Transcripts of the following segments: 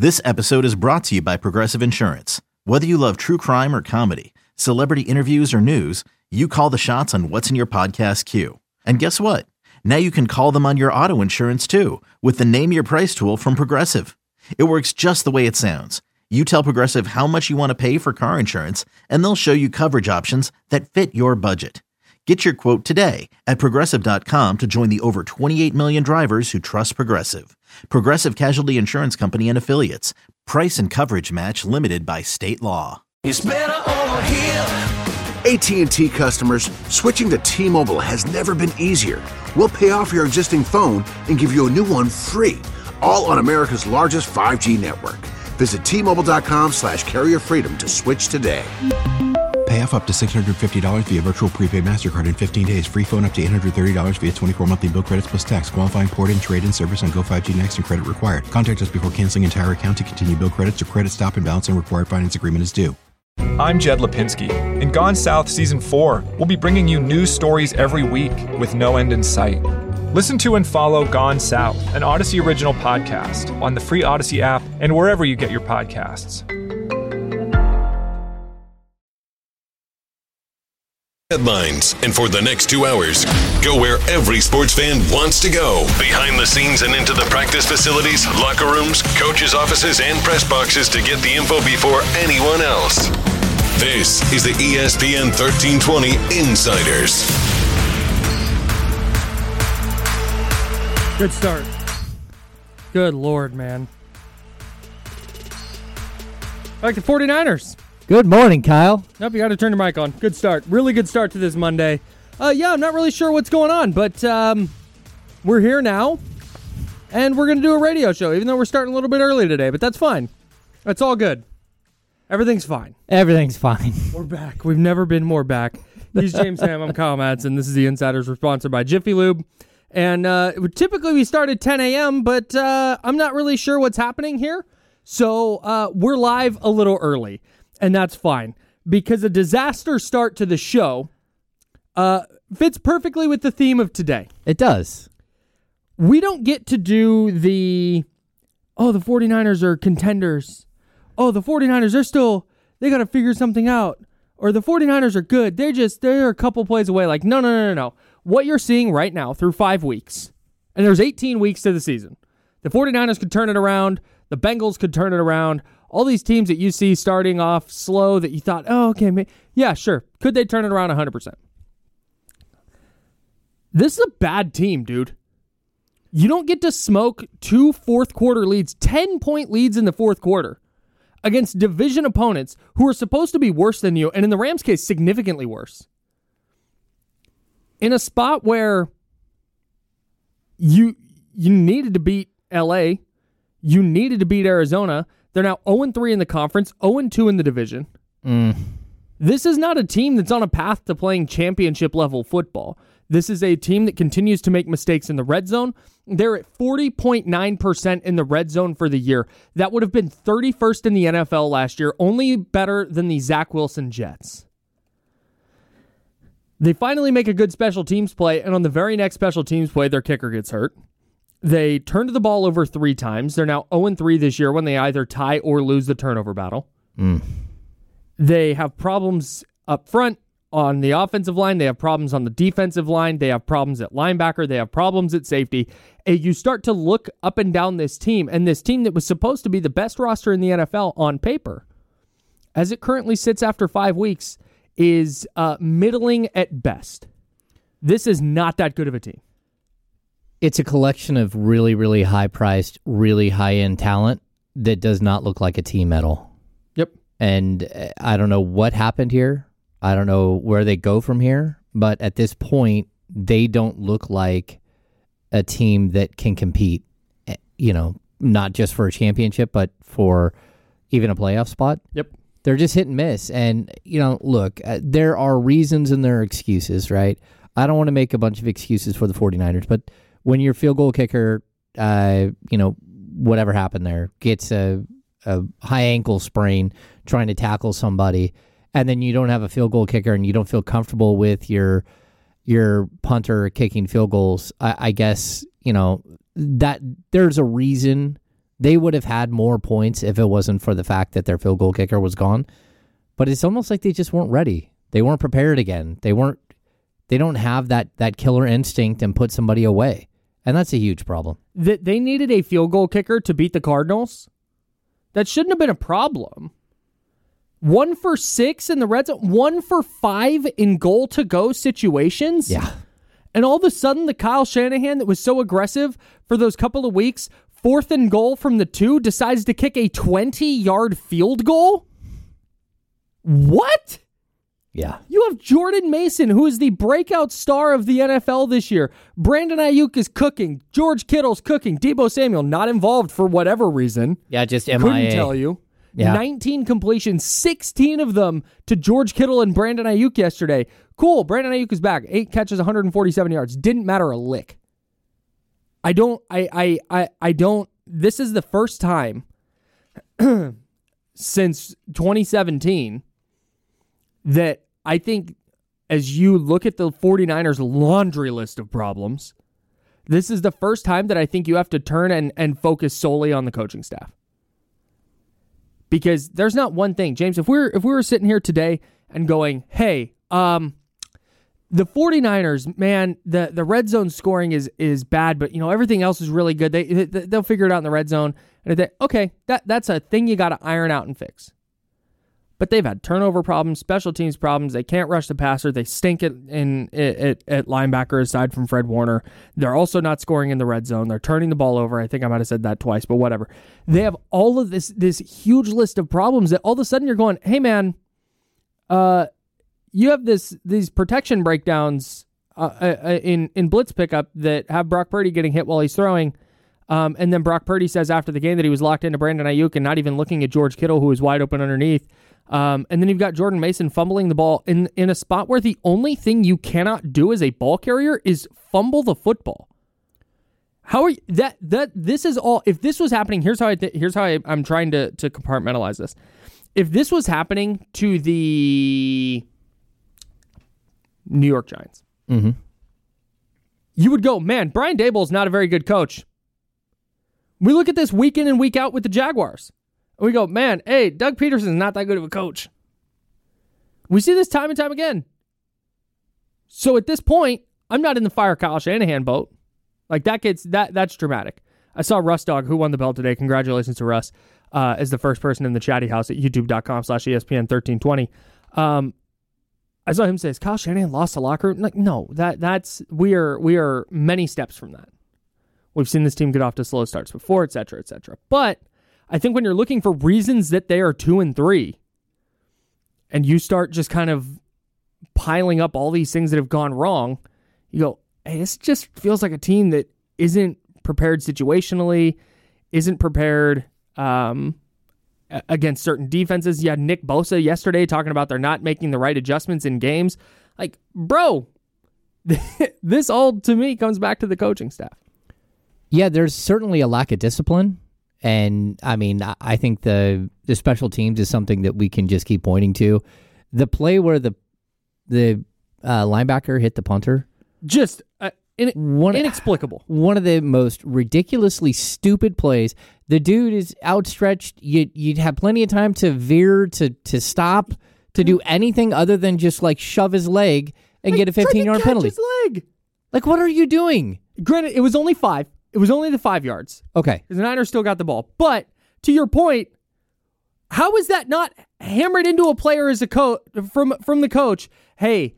This episode is brought to you by Progressive Insurance. Whether you love true crime or comedy, celebrity interviews or news, you call the shots on what's in your podcast queue. And guess what? Now you can call them on your auto insurance too with the Name Your Price tool from Progressive. It works just the way it sounds. You tell Progressive how much you want to pay for car insurance, and they'll show you coverage options that fit your budget. Get your quote today at Progressive.com to join the over 28 million drivers who trust Progressive. Progressive Casualty Insurance Company and Affiliates. Price and coverage match limited by state law. It's better over here. AT&T customers, switching to T-Mobile has never been easier. We'll pay off your existing phone and give you a new one free, all on America's largest 5G network. Visit T-Mobile.com/carrier freedom to switch today. Pay off up to $650 via virtual prepaid MasterCard in 15 days. Free phone up to $830 via 24 monthly bill credits plus tax. Qualifying port-in, trade-in service on Go 5G Next and credit required. Contact us before canceling entire account to continue bill credits or credit stop and balance and required finance agreement is due. I'm Jed Lipinski. In Gone South Season 4, we'll be bringing you news stories every week with no end in sight. Listen to and follow Gone South, an Odyssey original podcast, on the free Odyssey app and wherever you get your podcasts. Headlines, and for the next 2 hours, go where every sports fan wants to go. Behind the scenes and into the practice facilities, locker rooms, coaches' offices, and press boxes to get the info before anyone else. This is the ESPN 1320 Insiders. Good start. Good Lord, man. I like the 49ers. Good morning, Kyle. Nope, you got to turn your mic on. Good start. Really good start to this Monday. I'm not really sure what's going on, but we're here now, and we're going to do a radio show, even though we're starting a little bit early today, but that's fine. That's all good. Everything's fine. Everything's fine. We're back. We've never been more back. He's James Ham. I'm Kyle Madsen. This is the Insiders. We're sponsored by Jiffy Lube. And typically we start at 10 a.m., but I'm not really sure what's happening here, so we're live a little early. And that's fine, because a disaster start to the show fits perfectly with the theme of today. It does. We don't get to do the 49ers are contenders. Oh, the 49ers, they got to figure something out. Or the 49ers are good. They're a couple plays away. Like, no. What you're seeing right now through 5 weeks, and there's 18 weeks to the season, the 49ers could turn it around. The Bengals could turn it around. All these teams that you see starting off slow that you thought, yeah, sure. Could they turn it around 100%? This is a bad team, dude. You don't get to smoke 2 fourth-quarter leads, 10-point leads in the fourth quarter against division opponents who are supposed to be worse than you, and in the Rams' case, significantly worse. In a spot where you needed to beat L.A., you needed to beat Arizona. They're now 0-3 in the conference, 0-2 in the division. This is not a team that's on a path to playing championship-level football. This is a team that continues to make mistakes in the red zone. They're at 40.9% in the red zone for the year. That would have been 31st in the NFL last year, only better than the Zach Wilson Jets. They finally make a good special teams play, and on the very next special teams play, their kicker gets hurt. They turned the ball over 3 times. They're now 0-3 this year when they either tie or lose the turnover battle. They have problems up front on the offensive line. They have problems on the defensive line. They have problems at linebacker. They have problems at safety. And you start to look up and down this team, and this team that was supposed to be the best roster in the NFL on paper, as it currently sits after 5 weeks, is middling at best. This is not that good of a team. It's a collection of really, really high-priced, really high-end talent that does not look like a team at all. Yep. And I don't know what happened here. I don't know where they go from here. But at this point, they don't look like a team that can compete, not just for a championship, but for even a playoff spot. Yep. They're just hit and miss. And, look, there are reasons and there are excuses, right? I don't want to make a bunch of excuses for the 49ers, but when your field goal kicker, whatever happened there, gets a high ankle sprain trying to tackle somebody, and then you don't have a field goal kicker and you don't feel comfortable with your punter kicking field goals, I guess, that there's a reason They would have had more points if it wasn't for the fact that their field goal kicker was gone. But it's almost like they just weren't ready. They weren't prepared again. They don't have that killer instinct and put somebody away. And that's a huge problem. They needed a field goal kicker to beat the Cardinals. That shouldn't have been a problem. 1 for 6 in the red zone. 1 for 5 in goal-to-go situations. Yeah. And all of a sudden, the Kyle Shanahan that was so aggressive for those couple of weeks, 4th and goal from the 2, decides to kick a 20-yard field goal? What? Yeah. You have Jordan Mason, who is the breakout star of the NFL this year. Brandon Ayuk is cooking. George Kittle's cooking. Deebo Samuel not involved for whatever reason. Yeah, just MIA. Couldn't tell you. Yeah. 19 completions, 16 of them to George Kittle and Brandon Ayuk yesterday. Cool, Brandon Ayuk is back. 8 catches, 147 yards. Didn't matter a lick. I don't, this is the first time since 2017 that I think as you look at the 49ers laundry list of problems, this is the first time that I think you have to turn and focus solely on the coaching staff. Because there's not one thing, James, if we were sitting here today and going, hey, the 49ers, man, the red zone scoring is bad, but everything else is really good. They'll figure it out in the red zone. And okay, that's a thing you got to iron out and fix. But they've had turnover problems, special teams problems. They can't rush the passer. They stink at linebacker aside from Fred Warner. They're also not scoring in the red zone. They're turning the ball over. I think I might have said that twice, but whatever. They have all of this huge list of problems that all of a sudden you're going, hey man, you have these protection breakdowns in blitz pickup that have Brock Purdy getting hit while he's throwing. And then Brock Purdy says after the game that he was locked into Brandon Ayuk and not even looking at George Kittle, who was wide open underneath. And then you've got Jordan Mason fumbling the ball in a spot where the only thing you cannot do as a ball carrier is fumble the football. How are you, this is all, if this was happening, here's how I'm trying to compartmentalize this. If this was happening to the New York Giants, you would go, man, Brian Daboll is not a very good coach. We look at this week in and week out with the Jaguars. And we go, man, hey, Doug Peterson is not that good of a coach. We see this time and time again. So at this point, I'm not in the fire Kyle Shanahan boat. Like that's dramatic. I saw Russ Dog, who won the belt today. Congratulations to Russ, as the first person in the chatty house at youtube.com/ESPN1320. I saw him say, "Has Kyle Shanahan lost the locker room?" Like, no, that's we are many steps from that. We've seen this team get off to slow starts before, et cetera, et cetera. But I think when you're looking for reasons that they are 2-3, and you start just kind of piling up all these things that have gone wrong, you go, hey, this just feels like a team that isn't prepared situationally, isn't prepared against certain defenses. You had Nick Bosa yesterday talking about they're not making the right adjustments in games. Like, bro, this all, to me, comes back to the coaching staff. Yeah, there's certainly a lack of discipline. And, I mean, I think the special teams is something that we can just keep pointing to. The play where the linebacker hit the punter. Just inexplicable. One of the most ridiculously stupid plays. The dude is outstretched. You'd have plenty of time to veer, to stop, to do anything other than just, like, shove his leg and get a 15-yard penalty. His leg. Like, what are you doing? Granted, it was only 5. It was only the 5 yards. Okay. The Niners still got the ball. But to your point, how is that not hammered into a player as a from the coach? Hey,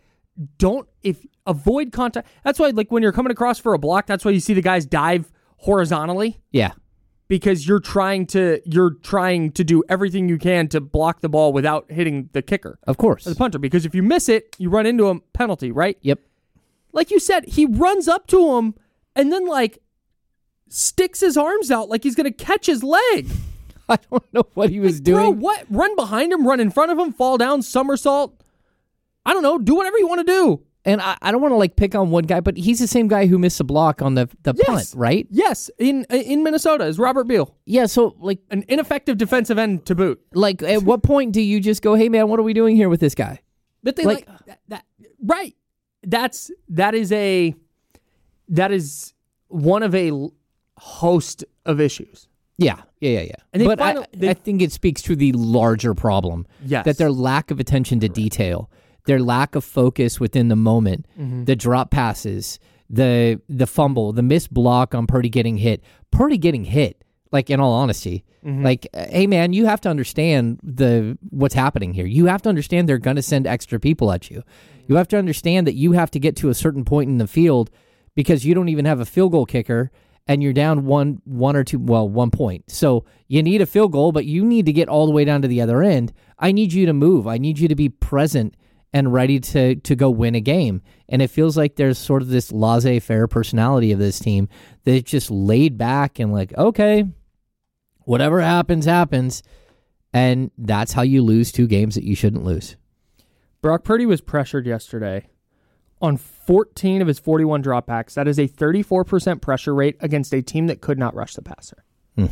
avoid contact. That's why, like, when you're coming across for a block, that's why you see the guys dive horizontally. Yeah. Because you're trying to do everything you can to block the ball without hitting the kicker. Of course. The punter. Because if you miss it, you run into a penalty, right? Yep. Like you said, he runs up to him and then, like, sticks his arms out like he's going to catch his leg. I don't know what he was doing. Bro, what? Run behind him, run in front of him, fall down, somersault. I don't know. Do whatever you want to do. And I don't want to, like, pick on one guy, but he's the same guy who missed a block on the punt, right? Yes, in Minnesota is Robert Beal. Yeah, so, like, an ineffective defensive end to boot. Like, at what point do you just go, hey, man, what are we doing here with this guy? But they like that right. That is one of a host of issues. Yeah. And they But finally- I think it speaks to the larger problem. Yes. That their lack of attention to detail, their lack of focus within the moment, the drop passes, the fumble, the missed block on Purdy getting hit. Purdy getting hit, like, in all honesty. Like, hey, man, you have to understand what's happening here. You have to understand they're going to send extra people at you. You have to understand that you have to get to a certain point in the field because you don't even have a field goal kicker and you're down 1 point. So you need a field goal, but you need to get all the way down to the other end. I need you to move. I need you to be present and ready to go win a game. And it feels like there's sort of this laissez-faire personality of this team that's just laid back and like, okay, whatever happens, happens. And that's how you lose 2 games that you shouldn't lose. Brock Purdy was pressured yesterday on 14 of his 41 dropbacks. That is a 34% pressure rate against a team that could not rush the passer.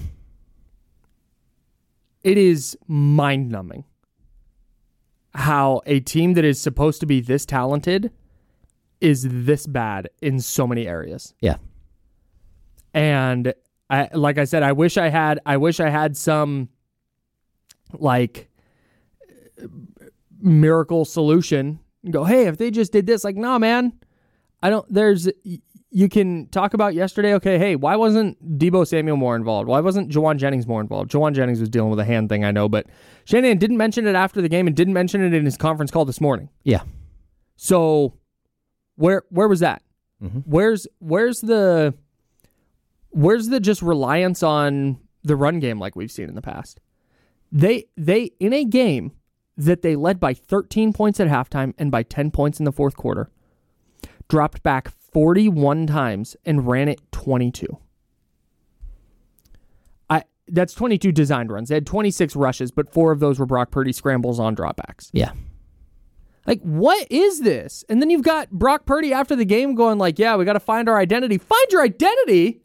It is mind-numbing how a team that is supposed to be this talented is this bad in so many areas. Yeah. And like I said, I wish I had some like miracle solution. Go, hey, if they just did this, like, nah, man, you can talk about yesterday, okay, hey, why wasn't Deebo Samuel more involved? Why wasn't Jawan Jennings more involved? Jawan Jennings was dealing with a hand thing, I know, but Shanahan didn't mention it after the game and didn't mention it in his conference call this morning. Yeah. So where was that? Where's the just reliance on the run game like we've seen in the past? They in a game that they led by 13 points at halftime and by 10 points in the fourth quarter, dropped back 41 times and ran it 22. That's 22 designed runs. They had 26 rushes, but 4 of those were Brock Purdy scrambles on dropbacks. Yeah. Like, what is this? And then you've got Brock Purdy after the game going like, yeah, we got to find our identity. Find your identity?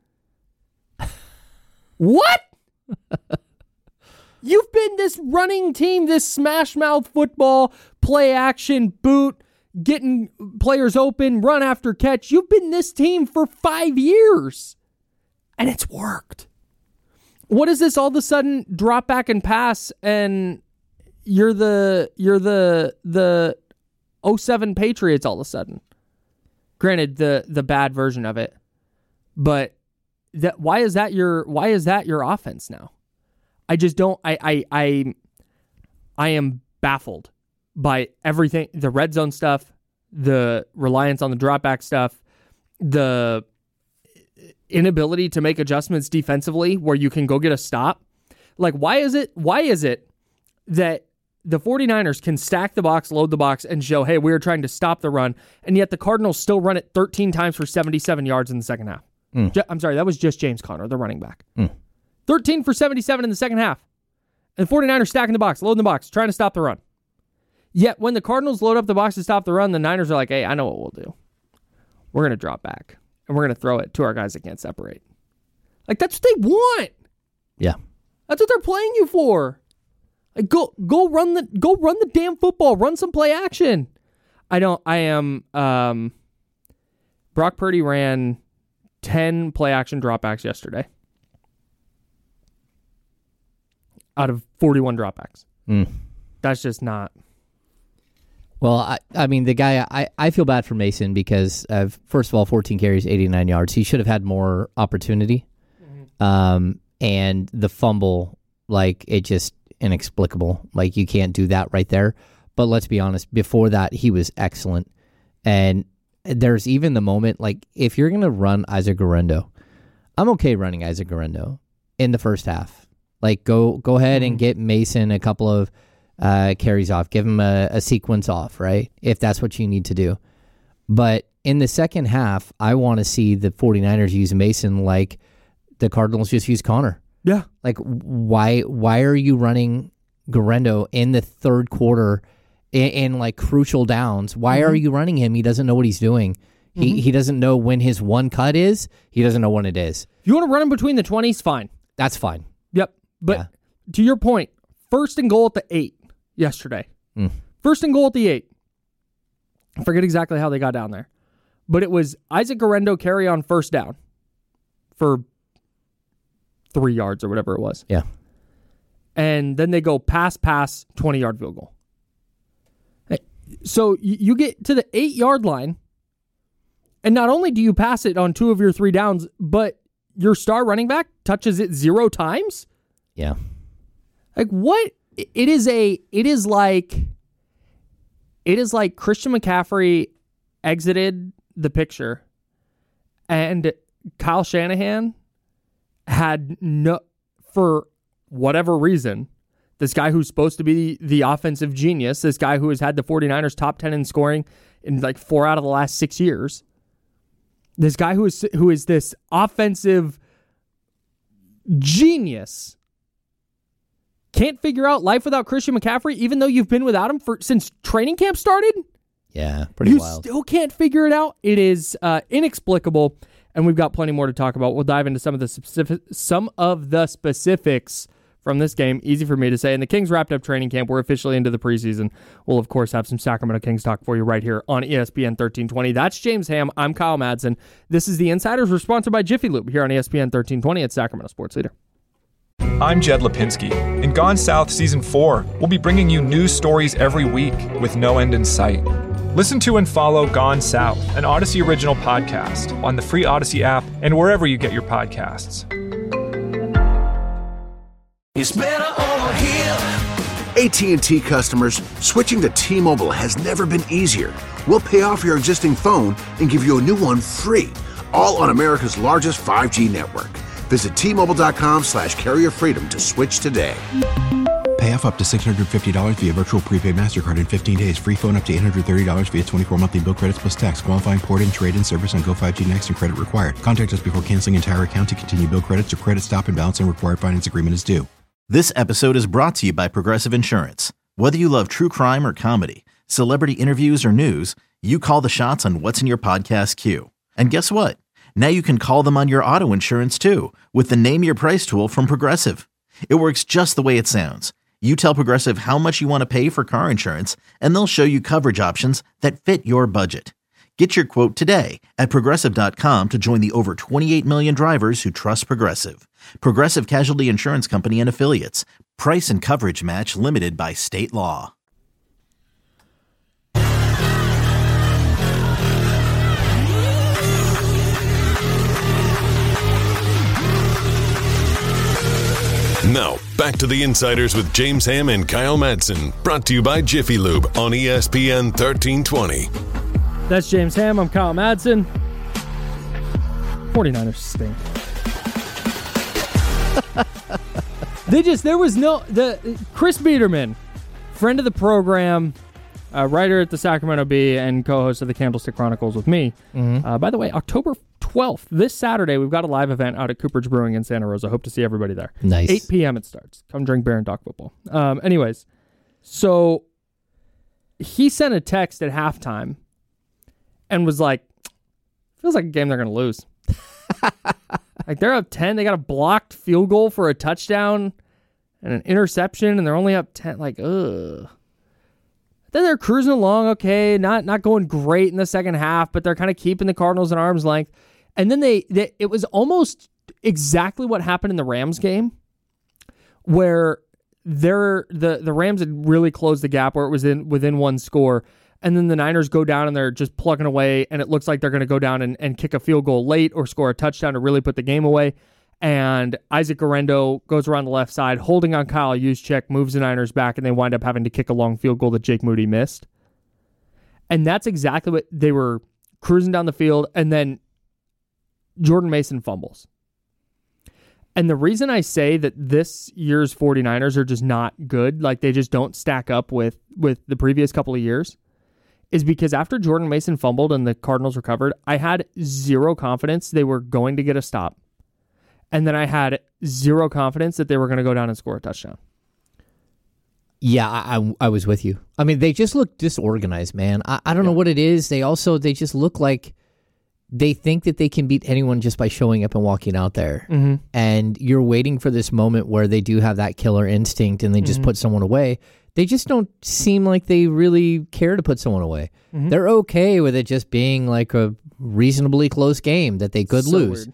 What? You've been this running team, this smash mouth football, play action, boot, getting players open, run after catch. You've been this team for 5 years, and it's worked. What is this all of a sudden drop back and pass, and you're the 07 Patriots all of a sudden? Granted, the bad version of it, but why is that your offense now? I just don't. I am baffled by everything. The red zone stuff, the reliance on the dropback stuff, the inability to make adjustments defensively where you can go get a stop. Like, why is it that the 49ers can stack the box, load the box, and show, hey, we're trying to stop the run, and yet the Cardinals still run it 13 times for 77 yards in the second half? I'm sorry, that was just James Conner, the running back. 13 for 77 in the second half. And the 49ers stacking the box, loading the box, trying to stop the run. Yet when the Cardinals load up the box to stop the run, the Niners are like, hey, I know what we'll do. We're going to drop back, and we're going to throw it to our guys that can't separate. Like, that's what they want. Yeah. That's what they're playing you for. Like, go run the damn football. Run some play action. Brock Purdy ran 10 play action dropbacks yesterday out of 41 dropbacks. That's just not. Well, I mean, the guy, I feel bad for Mason because, first of all, 14 carries, 89 yards. He should have had more opportunity. And the fumble, like, it just inexplicable. Like, you can't do that right there. But let's be honest, before that, he was excellent. And there's even the moment, like, if you're going to run Isaac Guerrero, I'm okay running Isaac Guerrero in the first half. Like, go ahead and get Mason a couple of carries off. Give him a sequence off, right? If that's what you need to do. But in the second half, I want to see the 49ers use Mason like the Cardinals just use Conner. Yeah. Like, why are you running Guerrero in the third quarter in like crucial downs? Why are you running him? He doesn't know what he's doing. He doesn't know when his one cut is. He doesn't know when it is. If you want to run him between the 20s, fine. That's fine. Yep. But to your point, first and goal at the 8 yesterday. First and goal at the 8. I forget exactly how they got down there. But it was Isaac Guerrero carry on first down for 3 yards or whatever it was. Yeah. And then they go pass, 20-yard field goal. So you get to the 8-yard line, and not only do you pass it on 2 of your 3 downs, but your star running back touches it 0 times? Yeah. Like, what? It is like Christian McCaffrey exited the picture, and Kyle Shanahan had for whatever reason, this guy who's supposed to be the offensive genius, this guy who has had the 49ers top 10 in scoring in like 4 out of the last 6 years, this guy who is this offensive genius, can't figure out life without Christian McCaffrey, even though you've been without him since training camp started? Yeah, pretty wild. You still can't figure it out? It is inexplicable, and we've got plenty more to talk about. We'll dive into some of the specifics from this game. Easy for me to say. And the Kings wrapped up training camp. We're officially into the preseason. We'll, of course, have some Sacramento Kings talk for you right here on ESPN 1320. That's James Ham. I'm Kyle Madsen. This is The Insiders. We're sponsored by Jiffy Lube here on ESPN 1320 at Sacramento Sports Leader. I'm Jed Lipinski. In Gone South Season 4, we'll be bringing you news stories every week with no end in sight. Listen to and follow Gone South, an Odyssey original podcast on the free Odyssey app and wherever you get your podcasts. It's better over here. AT&T customers, switching to T-Mobile has never been easier. We'll pay off your existing phone and give you a new one free, all on America's largest 5G network. Visit T-Mobile.com/carrier freedom to switch today. Pay off up to $650 via virtual prepaid MasterCard in 15 days. Free phone up to $830 via 24 monthly bill credits plus tax. Qualifying port-in, trade-in service on Go5G Next and credit required. Contact us before canceling entire account to continue bill credits or credit stop and balance and required finance agreement is due. This episode is brought to you by Progressive Insurance. Whether you love true crime or comedy, celebrity interviews or news, you call the shots on what's in your podcast queue. And guess what? Now you can call them on your auto insurance too with the Name Your Price tool from Progressive. It works just the way it sounds. You tell Progressive how much you want to pay for car insurance, and they'll show you coverage options that fit your budget. Get your quote today at Progressive.com to join the over 28 million drivers who trust Progressive. Progressive Casualty Insurance Company and Affiliates. Price and coverage match limited by state law. Now, back to the Insiders with James Ham and Kyle Madsen. Brought to you by Jiffy Lube on ESPN 1320. That's James Ham. I'm Kyle Madsen. 49ers stink. Chris Biederman, friend of the program, writer at the Sacramento Bee and co-host of the Candlestick Chronicles with me. By the way, October 12th, this Saturday, we've got a live event out at Cooperage Brewing in Santa Rosa. Hope to see everybody there. Nice. 8 p.m. it starts. Come drink beer and talk football. Anyways, so he sent a text at halftime and was like, feels like a game they're going to lose. Like, they're up 10. They got a blocked field goal for a touchdown and an interception, and they're only up 10. Like, ugh. Then they're cruising along, okay, not going great in the second half, but they're kind of keeping the Cardinals at arm's length. And then it was almost exactly what happened in the Rams game, where the Rams had really closed the gap where it was within one score, and then the Niners go down and they're just plugging away, and it looks like they're going to go down and kick a field goal late or score a touchdown to really put the game away. And Isaac Guerrero goes around the left side, holding on Kyle Juszczyk, moves the Niners back, and they wind up having to kick a long field goal that Jake Moody missed. And that's exactly what they were cruising down the field, and then Jordan Mason fumbles. And the reason I say that this year's 49ers are just not good, like they just don't stack up with the previous couple of years, is because after Jordan Mason fumbled and the Cardinals recovered, I had zero confidence they were going to get a stop. And then I had zero confidence that they were going to go down and score a touchdown. Yeah, I was with you. I mean, they just look disorganized, man. I don't know what it is. They just look like they think that they can beat anyone just by showing up and walking out there. Mm-hmm. And you're waiting for this moment where they do have that killer instinct and they just put someone away. They just don't seem like they really care to put someone away. Mm-hmm. They're okay with it just being like a reasonably close game that they could lose. Weird.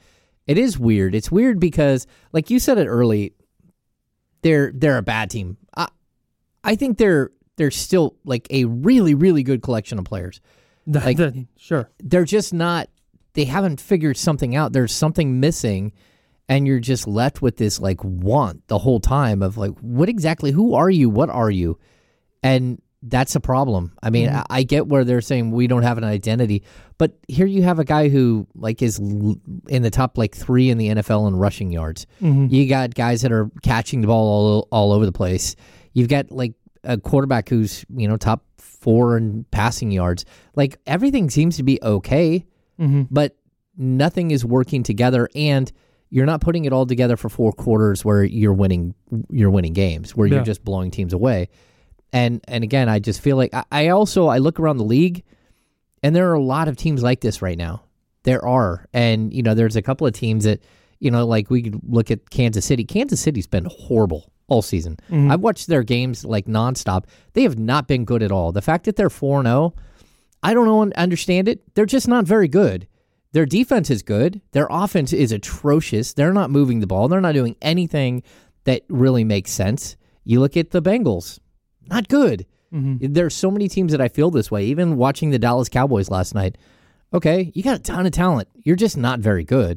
It is weird. It's weird because, like you said it early, they're a bad team. I think they're still like a really, really good collection of players. Like, sure. They're just not, they haven't figured something out. There's something missing, and you're just left with this like want the whole time of like, what exactly, who are you? What are you? And that's a problem. I mean, I get where they're saying we don't have an identity, but here you have a guy who like is in the top like 3 in the NFL in rushing yards. You got guys that are catching the ball all over the place. You've got like a quarterback who's, top 4 in passing yards. Like everything seems to be okay, but nothing is working together, and you're not putting it all together for 4 quarters where you're winning games, where you're just blowing teams away. And again, I just feel like I look around the league, and there are a lot of teams like this right now. There are. And, there's a couple of teams that, like we could look at Kansas City. Kansas City's been horrible all season. I've watched their games like nonstop. They have not been good at all. The fact that they're 4-0, I don't understand it. They're just not very good. Their defense is good. Their offense is atrocious. They're not moving the ball. They're not doing anything that really makes sense. You look at the Bengals. Not good. There's so many teams that I feel this way. Even watching the Dallas Cowboys last night. Okay, you got a ton of talent. You're just not very good.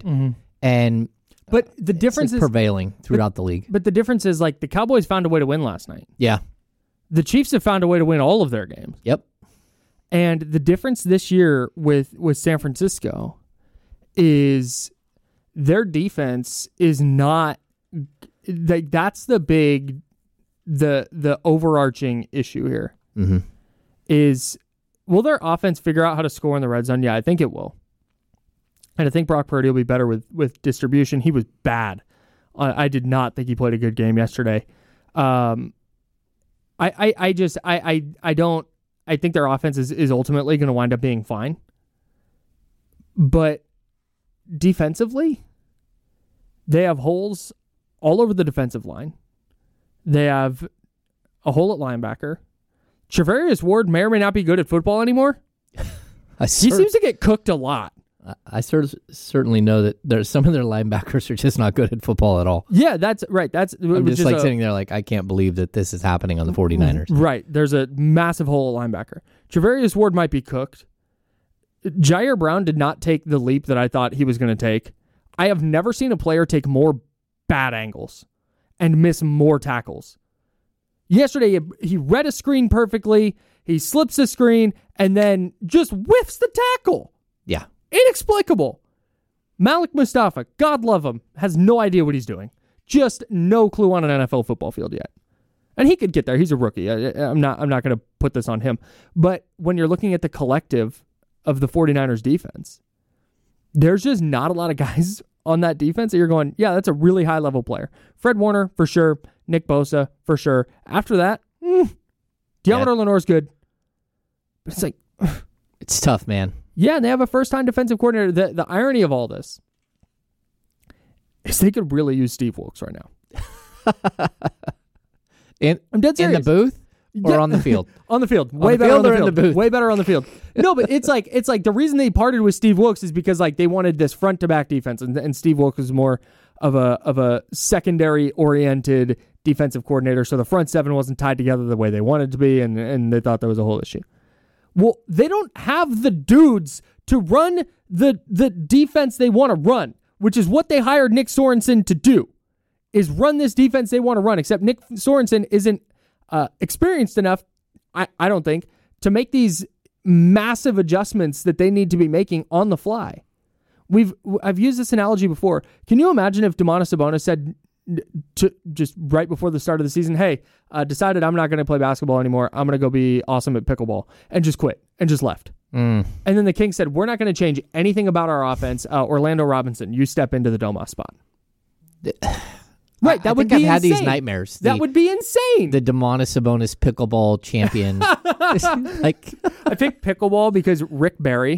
But the difference is prevailing throughout the league. But the difference is like the Cowboys found a way to win last night. Yeah. The Chiefs have found a way to win all of their games. Yep. And the difference this year with San Francisco is their defense is not like that's the big the overarching issue here is, will their offense figure out how to score in the red zone? Yeah, I think it will. And I think Brock Purdy will be better with distribution. He was bad. I did not think he played a good game yesterday. I think their offense is ultimately going to wind up being fine. But defensively, they have holes all over the defensive line. They have a hole at linebacker. Charvarius Ward may or may not be good at football anymore. He seems to get cooked a lot. I certainly know that there's some of their linebackers are just not good at football at all. Yeah, that's right. I'm just like sitting there like, I can't believe that this is happening on the 49ers. Right. There's a massive hole at linebacker. Charvarius Ward might be cooked. Jair Brown did not take the leap that I thought he was going to take. I have never seen a player take more bad angles and miss more tackles. Yesterday, he read a screen perfectly, he slips the screen, and then just whiffs the tackle. Yeah. Inexplicable. Malik Mustafa, God love him, has no idea what he's doing. Just no clue on an NFL football field yet. And he could get there. He's a rookie. I'm not going to put this on him. But when you're looking at the collective of the 49ers defense, there's just not a lot of guys on that defense that you're going, yeah, that's a really high-level player. Fred Warner, for sure. Nick Bosa, for sure. After that, Deommodore Lenoir's good. But it's like... it's tough, man. Yeah, and they have a first-time defensive coordinator. The irony of all this is they could really use Steve Wilkes right now. I'm dead serious. In the booth? Or on the field? On the field. Way better on the field. In the booth? Way better on the field. No, but it's like the reason they parted with Steve Wilkes is because like they wanted this front to back defense, and Steve Wilkes was more of a secondary oriented defensive coordinator, so the front seven wasn't tied together the way they wanted to be, and they thought that was a whole issue. Well, they don't have the dudes to run the defense they want to run, which is what they hired Nick Sorensen to do, is run this defense they want to run, except Nick Sorensen isn't experienced enough, I don't think, to make these massive adjustments that they need to be making on the fly. I've used this analogy before. Can you imagine if Domantas Sabonis said to just right before the start of the season, hey, decided I'm not going to play basketball anymore. I'm going to go be awesome at pickleball, and just quit and just left. And then the Kings said, we're not going to change anything about our offense. Orlando Robinson, you step into the Domas spot. Right, that would be insane. I've had these nightmares. That would be insane. The Domantas Sabonis pickleball champion. I picked pickleball because Rick Barry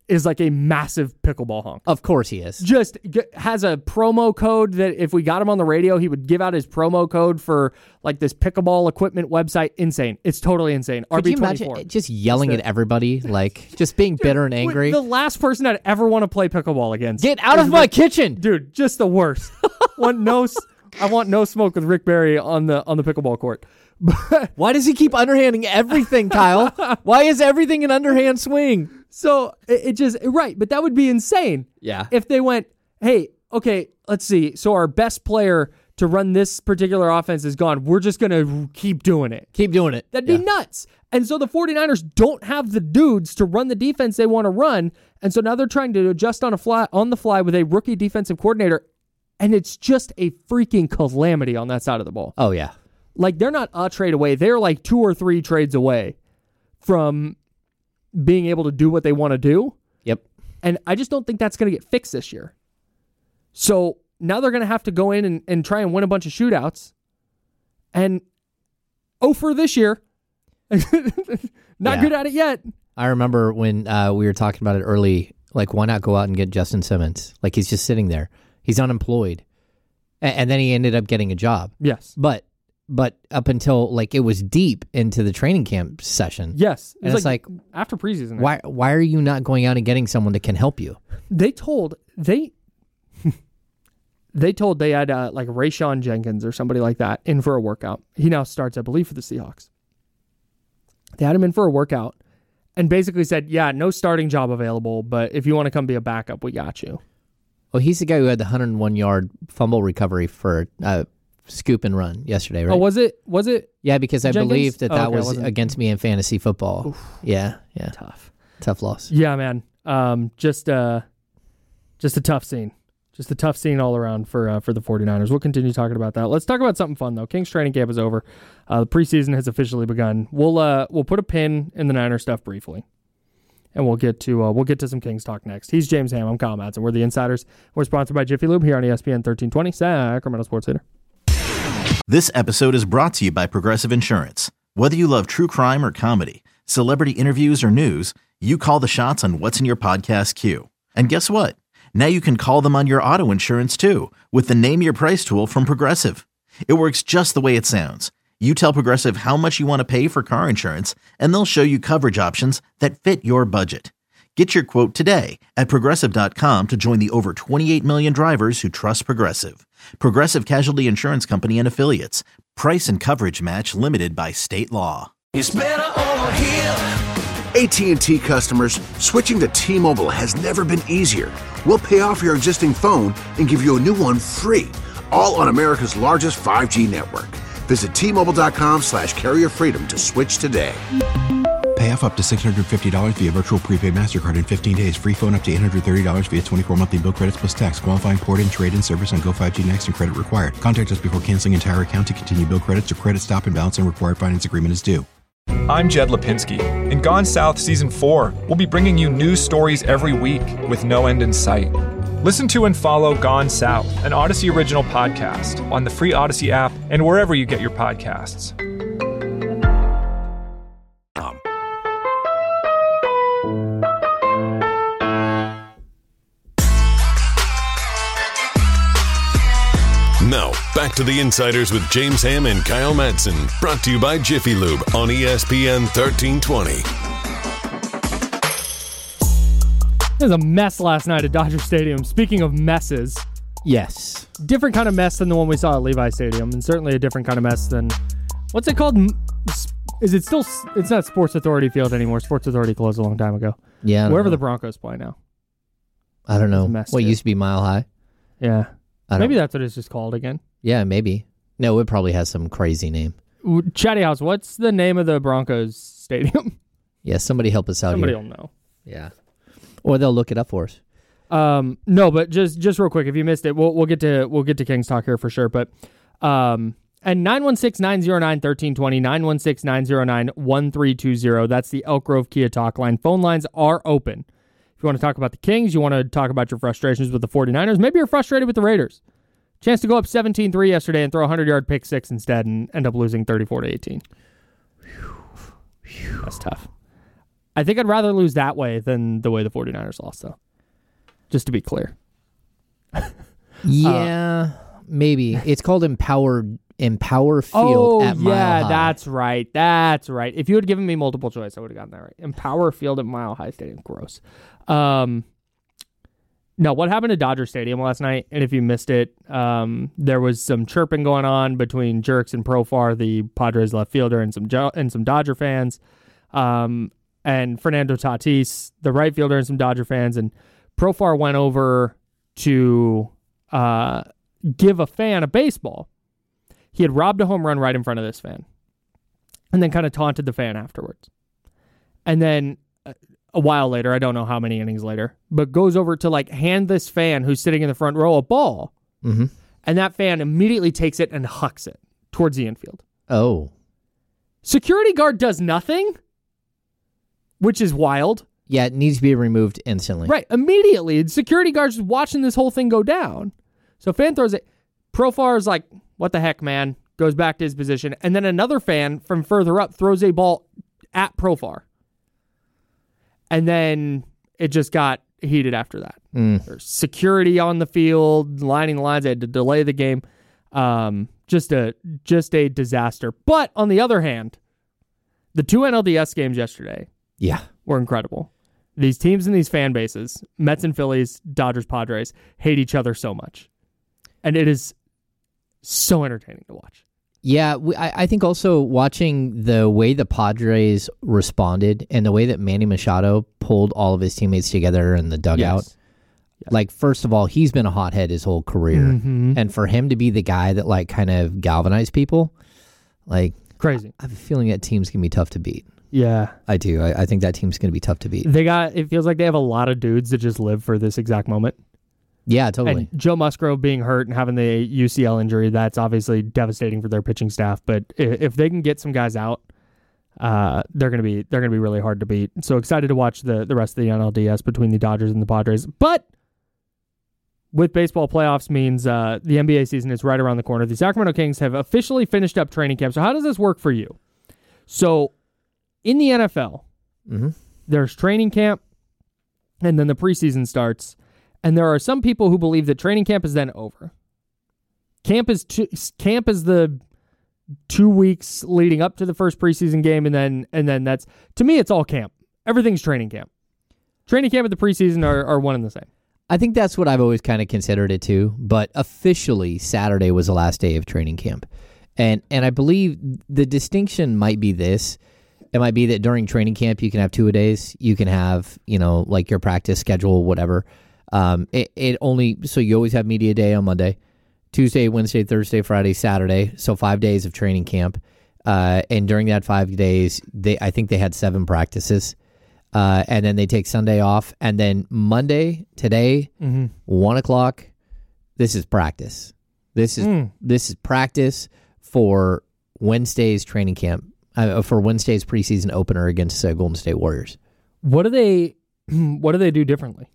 is like a massive pickleball honk. Of course he is. Just has a promo code that if we got him on the radio, he would give out his promo code for like this pickleball equipment website. Insane. It's totally insane. Could you RB24. imagine just yelling at everybody, like just being bitter and angry? The last person I'd ever want to play pickleball against. Get out of my kitchen, dude! Just the worst. I want no smoke with Rick Barry on the pickleball court. Why does he keep underhanding everything, Kyle? Why is everything an underhand swing? So it just right, but that would be insane. Yeah. If they went, hey, okay, let's see. So our best player to run this particular offense is gone. We're just gonna keep doing it. Keep doing it. That'd be nuts. And so the 49ers don't have the dudes to run the defense they want to run, and so now they're trying to adjust on the fly with a rookie defensive coordinator, and it's just a freaking calamity on that side of the ball. Oh yeah. Like, they're not a trade away. They're like 2 or 3 trades away from being able to do what they want to do. Yep. And I just don't think that's going to get fixed this year. So now they're going to have to go in and try and win a bunch of shootouts. And for this year. Not good at it yet. I remember when we were talking about it early, like, why not go out and get Justin Simmons? Like, he's just sitting there. He's unemployed. And then he ended up getting a job. Yes. But up until like it was deep into the training camp session. Yes. And it's like after preseason. Why are you not going out and getting someone that can help you? They told they had like Rayshon Jenkins or somebody like that in for a workout. He now starts, I believe, for the Seahawks. They had him in for a workout and basically said, yeah, no starting job available, but if you want to come be a backup, we got you. Well, he's the guy who had the 101-yard fumble recovery for scoop and run yesterday, right? Oh, was it? Yeah, because I Jenkins? believe that Okay, was against me in fantasy football. Oof. Yeah. Tough loss. Yeah, man. Just a tough scene. Just a tough scene all around for the 49ers. We'll continue talking about that. Let's talk about something fun, though. Kings training camp is over. The preseason has officially begun. We'll put a pin in the Niner stuff briefly, and we'll get to some Kings talk next. He's James Ham. I'm Kyle Madsen. We're the Insiders. We're sponsored by Jiffy Lube here on ESPN 1320, Sacramento Sports Leader. This episode is brought to you by Progressive Insurance. Whether you love true crime or comedy, celebrity interviews or news, you call the shots on what's in your podcast queue. And guess what? Now you can call them on your auto insurance too with the Name Your Price tool from Progressive. It works just the way it sounds. You tell Progressive how much you want to pay for car insurance, and they'll show you coverage options that fit your budget. Get your quote today at Progressive.com to join the over 28 million drivers who trust Progressive. Progressive Casualty Insurance Company and Affiliates. Price and coverage match limited by state law. It's better over here. AT&T customers, switching to T-Mobile has never been easier. We'll pay off your existing phone and give you a new one free, all on America's largest 5G network. Visit T-Mobile.com/carrier freedom to switch today. Pay off up to $650 via virtual prepaid MasterCard in 15 days. Free phone up to $830 via 24 monthly bill credits plus tax. Qualifying port-in, trade-in service on Go 5G Next and credit required. Contact us before canceling entire account to continue bill credits or credit stop and balance and required finance agreement is due. I'm Jed Lipinski. In Gone South Season 4, we'll be bringing you news stories every week with no end in sight. Listen to and follow Gone South, an Odyssey original podcast on the free Odyssey app and wherever you get your podcasts. Now, back to the Insiders with James Ham and Kyle Madsen. Brought to you by Jiffy Lube on ESPN 1320. There was a mess last night at Dodger Stadium. Speaking of messes. Yes. Different kind of mess than the one we saw at Levi Stadium, and certainly a different kind of mess than... What's it called? Is it still... It's not Sports Authority Field anymore. Sports Authority closed a long time ago. Yeah. Wherever the Broncos play now. I don't know. What used to be Mile High? Yeah. Maybe that's what it's just called again. Yeah, maybe. No, it probably has some crazy name. Chatty House, what's the name of the Broncos stadium? Yeah, somebody help us out Somebody here. will know. Yeah. Or they'll look it up for us. No, but just real quick, if you missed it, we'll get to Kings talk here for sure. But and 916-909-1320, 916-909-1320. That's the Elk Grove Kia talk line. Phone lines are open. If you want to talk about the Kings, you want to talk about your frustrations with the 49ers, maybe you're frustrated with the Raiders. Chance to go up 17-3 yesterday and throw a 100-yard pick six instead and end up losing 34-18. That's tough. I think I'd rather lose that way than the way the 49ers lost, though. Just to be clear. Yeah, maybe. It's called Empower Field at Mile High. That's right. That's right. If you had given me multiple choice, I would have gotten that right. Empower Field at Mile High Stadium. Gross. No, what happened at Dodger Stadium last night, and if you missed it, there was some chirping going on between Jerks and Profar, the Padres left fielder, and some Dodger fans, and Fernando Tatis, the right fielder, and some Dodger fans. And Profar went over to give a fan a baseball. He had robbed a home run right in front of this fan, and then kind of taunted the fan afterwards. And then a while later, I don't know how many innings later, but goes over to like hand this fan who's sitting in the front row a ball. Mm-hmm. And that fan immediately takes it and hucks it towards the infield. Oh. Security guard does nothing, which is wild. Yeah, it needs to be removed instantly. Right. Immediately. The security guard's just watching this whole thing go down. So fan throws it. Profar is like, what the heck, man? Goes back to his position. And then another fan from further up throws a ball at Profar. And then it just got heated after that. There's security on the field, lining the lines. They had to delay the game. Just a disaster. But on the other hand, the two NLDS games yesterday were incredible. These teams and these fan bases, Mets and Phillies, Dodgers, Padres, hate each other so much. And it is so entertaining to watch. Yeah, I think also watching the way the Padres responded and the way that Manny Machado pulled all of his teammates together in the dugout. Yes. Like, first of all, he's been a hothead his whole career. Mm-hmm. And for him to be the guy that, like, kind of galvanized people, like... Crazy. I have a feeling that team's going to be tough to beat. Yeah. I do. I think that team's going to be tough to beat. It feels like they have a lot of dudes that just live for this exact moment. Yeah, totally. And Joe Musgrove being hurt and having the UCL injury, that's obviously devastating for their pitching staff. But if they can get some guys out, they're gonna be really hard to beat. So excited to watch the rest of the NLDS between the Dodgers and the Padres. But with baseball, playoffs means the NBA season is right around the corner. The Sacramento Kings have officially finished up training camp. So how does this work for you? So in the NFL, there's training camp, and then the preseason starts. And there are some people who believe that training camp is then over. Camp is the 2 weeks leading up to the first preseason game, and then that's, to me, it's all camp. Everything's training camp. Training camp and the preseason are one and the same. I think that's what I've always kind of considered it too. But officially, Saturday was the last day of training camp, and I believe the distinction might be this. It might be that during training camp you can have 2 days. You can have like your practice schedule, whatever. It only, so you always have media day on Monday, Tuesday, Wednesday, Thursday, Friday, Saturday. So 5 days of training camp. And during that 5 days, I think they had 7 practices. And then they take Sunday off. And then Monday, today, 1 o'clock, this is practice. This is practice for Wednesday's training camp, for Wednesday's preseason opener against Golden State Warriors. What do they do differently?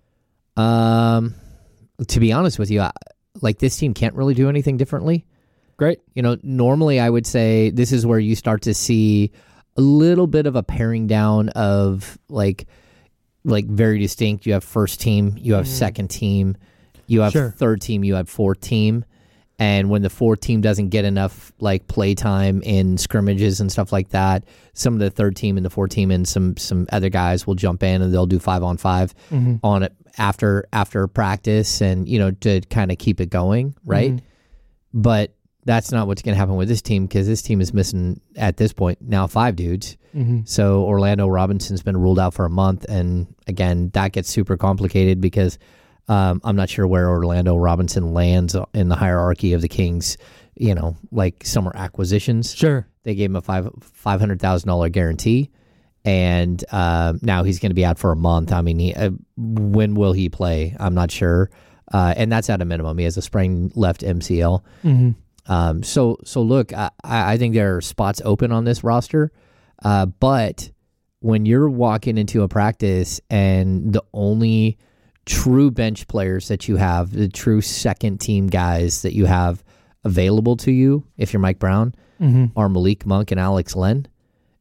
To be honest with you, this team can't really do anything differently. Great. Normally I would say this is where you start to see a little bit of a paring down of like very distinct. You have first team, you have second team, you have third team, you have fourth team. And when the fourth team doesn't get enough play time in scrimmages and stuff like that, some of the third team and the fourth team and some other guys will jump in and they'll do 5-on-5 on it after practice and to kind of keep it going, right? But that's not what's going to happen with this team, because this team is missing at this point now 5 dudes. So Orlando Robinson's been ruled out for a month, and again that gets super complicated because I'm not sure where Orlando Robinson lands in the hierarchy of the Kings, summer acquisitions. Sure. They gave him a $500,000 guarantee, and now he's going to be out for a month. I mean, when will he play? I'm not sure. And that's at a minimum. He has a sprained left MCL. So look, I think there are spots open on this roster, but when you're walking into a practice and the only true bench players that you have, the true second team guys that you have available to you, if you're Mike Brown, are Malik Monk and Alex Len.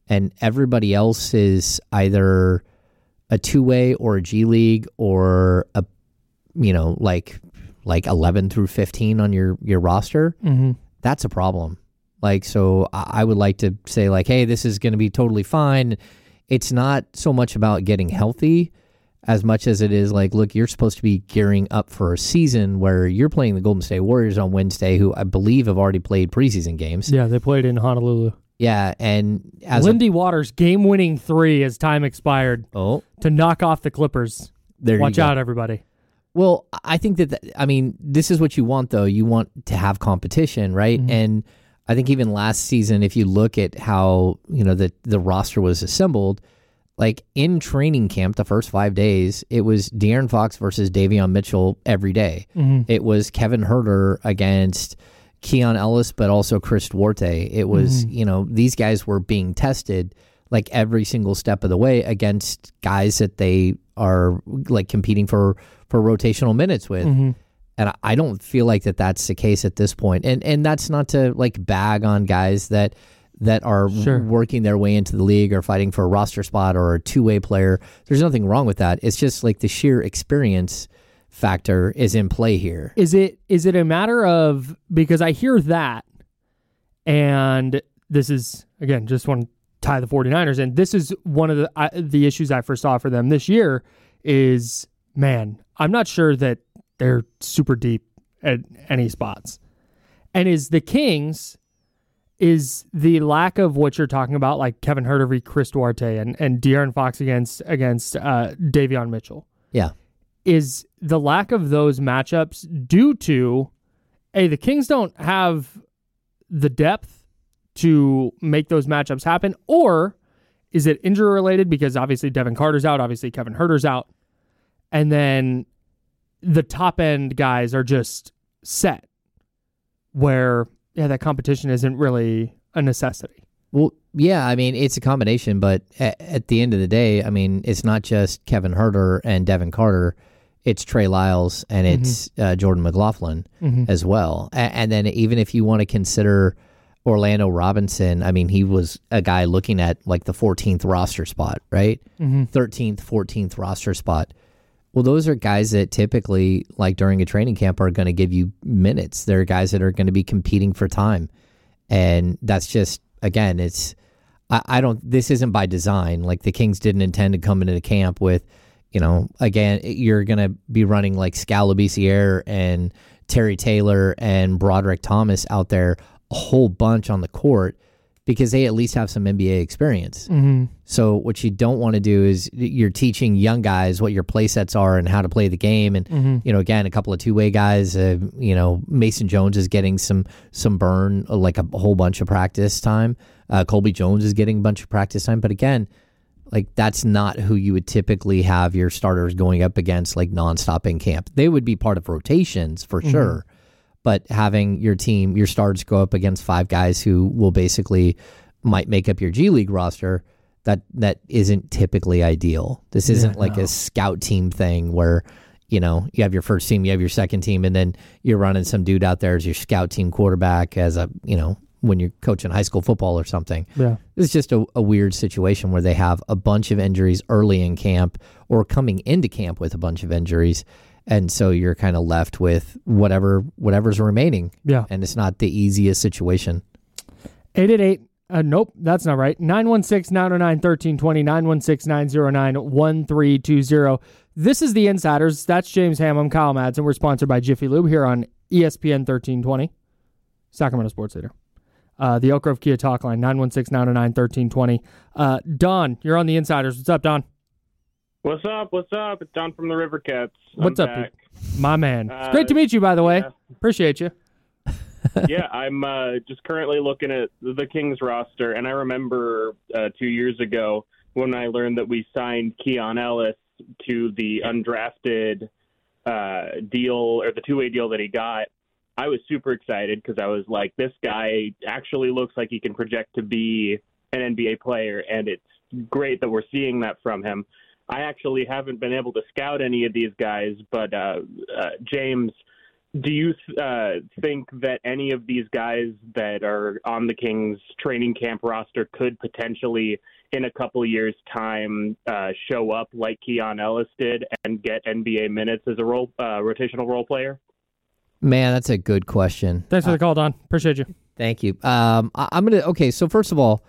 and everybody else is either a two-way or a G League or a, like 11 through 15 on your roster, that's a problem. Like, so I would like to say, like, hey, this is going to be totally fine. It's not so much about getting healthy as much as it is like, look, you're supposed to be gearing up for a season where you're playing the Golden State Warriors on Wednesday, who I believe have already played preseason games. Yeah, they played in Honolulu. Yeah, and as Lindy Waters' game-winning 3 as time expired to knock off the Clippers. Watch out, everybody. Well, I think this is what you want, though. You want to have competition, right? Mm-hmm. And I think even last season, if you look at how the roster was assembled, like in training camp, the first 5 days, it was De'Aaron Fox versus Davion Mitchell every day. Mm-hmm. It was Kevin Huerter against Keon Ellis, but also Chris Duarte. It was, these guys were being tested like every single step of the way against guys that they are like competing for rotational minutes with. Mm-hmm. And I don't feel like that's the case at this point. And that's not to like bag on guys that are working their way into the league or fighting for a roster spot or a two-way player. There's nothing wrong with that. It's just like the sheer experience factor is in play here. Is it a matter of, because I hear that, and this is, again, just want to tie the 49ers in, this is one of the issues I foresaw for them this year is, man, I'm not sure that they're super deep at any spots. And is the Kings, is the lack of what you're talking about, like Kevin Huerter v. Chris Duarte and De'Aaron Fox against Davion Mitchell. Yeah. Is the lack of those matchups due to, the Kings don't have the depth to make those matchups happen, or is it injury related because obviously Devin Carter's out, obviously Kevin Huerter's out, and then the top end guys are just set where that competition isn't really a necessity? Well, yeah, I mean, it's a combination, but at the end of the day, I mean, it's not just Kevin Huerter and Devin Carter. It's Trey Lyles and it's Jordan McLaughlin as well. And then even if you want to consider Orlando Robinson, I mean, he was a guy looking at like the 14th roster spot, right? 13th, 14th roster spot. Well, those are guys that typically, like during a training camp, are going to give you minutes. They're guys that are going to be competing for time. And that's just, again, this isn't by design. Like the Kings didn't intend to come into the camp with, again, you're going to be running like Skal Labissiere and Terry Taylor and Broderick Thomas out there a whole bunch on the court because they at least have some NBA experience. Mm-hmm. So what you don't want to do is you're teaching young guys what your play sets are and how to play the game. And, again, a couple of two-way guys, Mason Jones is getting some burn, like a whole bunch of practice time. Colby Jones is getting a bunch of practice time. But again, like that's not who you would typically have your starters going up against like nonstop in camp. They would be part of rotations for sure. But having your team, your starters go up against 5 guys who will basically might make up your G League roster, that isn't typically ideal. This isn't like a scout team thing where, you have your first team, you have your second team, and then you're running some dude out there as your scout team quarterback as a, when you're coaching high school football or something. Yeah. It's just a weird situation where they have a bunch of injuries early in camp or coming into camp with a bunch of injuries. And so you're kind of left with whatever's remaining. Yeah. And it's not the easiest situation. 888. Nope, that's not right. 916-909-1320, 916-909-1320. This is The Insiders. That's James Ham. I'm Kyle Madsen. We're sponsored by Jiffy Lube here on ESPN 1320, Sacramento Sports Leader. The Elk Grove Kia Talk Line, 916-909-1320. Don, you're on The Insiders. What's up, Don? What's up? It's Don from the River Cats. What's up, dude? My man. It's great to meet you, by the way. Appreciate you. Yeah, I'm just currently looking at the Kings roster, and I remember 2 years ago when I learned that we signed Keon Ellis to the undrafted deal, or the two-way deal that he got. I was super excited because I was like, this guy actually looks like he can project to be an NBA player, and it's great that we're seeing that from him. I actually haven't been able to scout any of these guys, but James Do you think that any of these guys that are on the Kings training camp roster could potentially, in a couple of years' time, show up like Keon Ellis did and get NBA minutes as a rotational role player? Man, that's a good question. Thanks for the call, Don. Appreciate you. Thank you. I'm going to, okay, so first of all,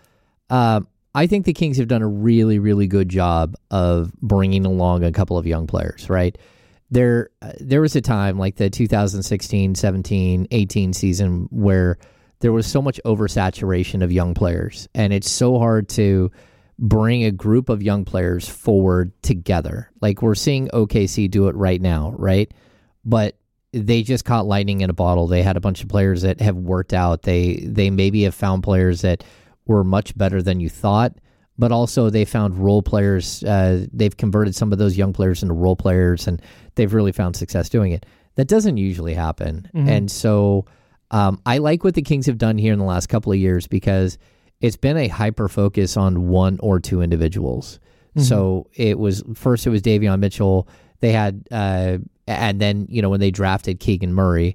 I think the Kings have done a really, really good job of bringing along a couple of young players, right? There was a time like the 2016, 17, 18 season where there was so much oversaturation of young players, and it's so hard to bring a group of young players forward together. Like we're seeing OKC do it right now, right? But they just caught lightning in a bottle. They had a bunch of players that have worked out. They maybe have found players that were much better than you thought, but also they found role players. They've converted some of those young players into role players, and they've really found success doing it. That doesn't usually happen. Mm-hmm. And so I like what the Kings have done here in the last couple of years because it's been a hyper focus on one or two individuals. Mm-hmm. So it was Davion Mitchell. They had, and then, when they drafted Keegan Murray,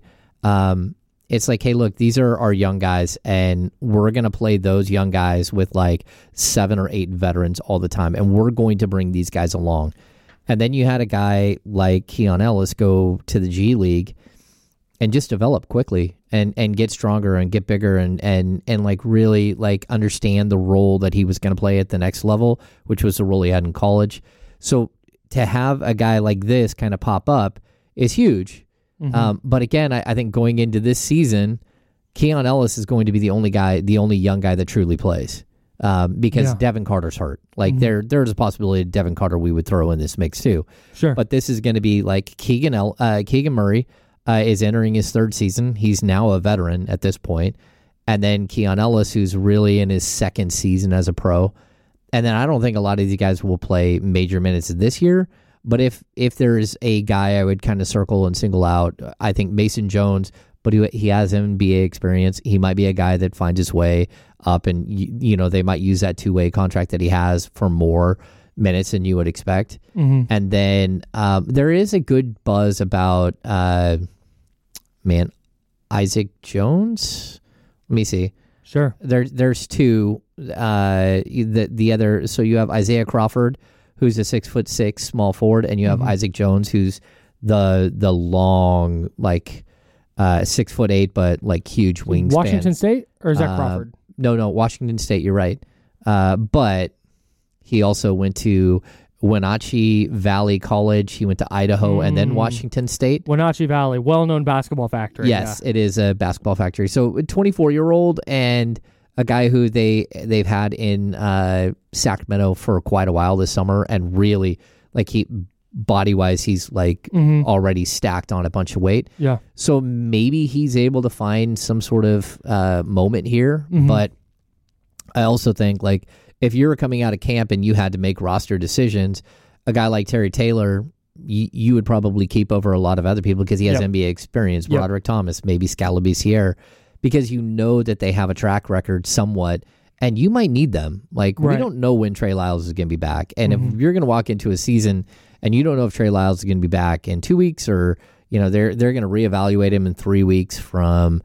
it's like, hey, look, these are our young guys, and we're going to play those young guys with like 7 or 8 veterans all the time, and we're going to bring these guys along. And then you had a guy like Keon Ellis go to the G League and just develop quickly and get stronger and get bigger and like really like understand the role that he was going to play at the next level, which was the role he had in college. So to have a guy like this kind of pop up is huge. Mm-hmm. But again, I think going into this season, Keon Ellis is going to be the only young guy that truly plays because Devin Carter's hurt. Like there's a possibility of Devin Carter we would throw in this mix too. Sure. But this is going to be like Keegan Murray is entering his 3rd season. He's now a veteran at this point. And then Keon Ellis, who's really in his 2nd season as a pro. And then I don't think a lot of these guys will play major minutes this year. But if there is a guy I would kind of circle and single out, I think Mason Jones, but he has NBA experience. He might be a guy that finds his way up, and they might use that 2-way contract that he has for more minutes than you would expect. Mm-hmm. And then there is a good buzz about, Isaac Jones. Let me see. Sure. There's 2. The other, so you have Isaiah Crawford, who's a 6'6" small forward, and you have Isaac Jones, who's the long 6'8" but like huge wingspan. Washington State, or is that Crawford? No, Washington State. You're right. But he also went to Wenatchee Valley College. He went to Idaho and then Washington State. Wenatchee Valley, well-known basketball factory. Yes, It is a basketball factory. So a 24-year-old and a guy who they've had in Sacramento for quite a while this summer, and really body-wise, he's already stacked on a bunch of weight. Yeah. So maybe he's able to find some sort of moment here. Mm-hmm. But I also think if you were coming out of camp and you had to make roster decisions, a guy like Terry Taylor, you would probably keep over a lot of other people because he has NBA experience. Broderick Thomas, maybe Scalabrine Sierra, because you know that they have a track record somewhat, and you might need them. We don't know when Trey Lyles is going to be back. And if you're going to walk into a season and you don't know if Trey Lyles is going to be back in 2 weeks, or they're going to reevaluate him in 3 weeks from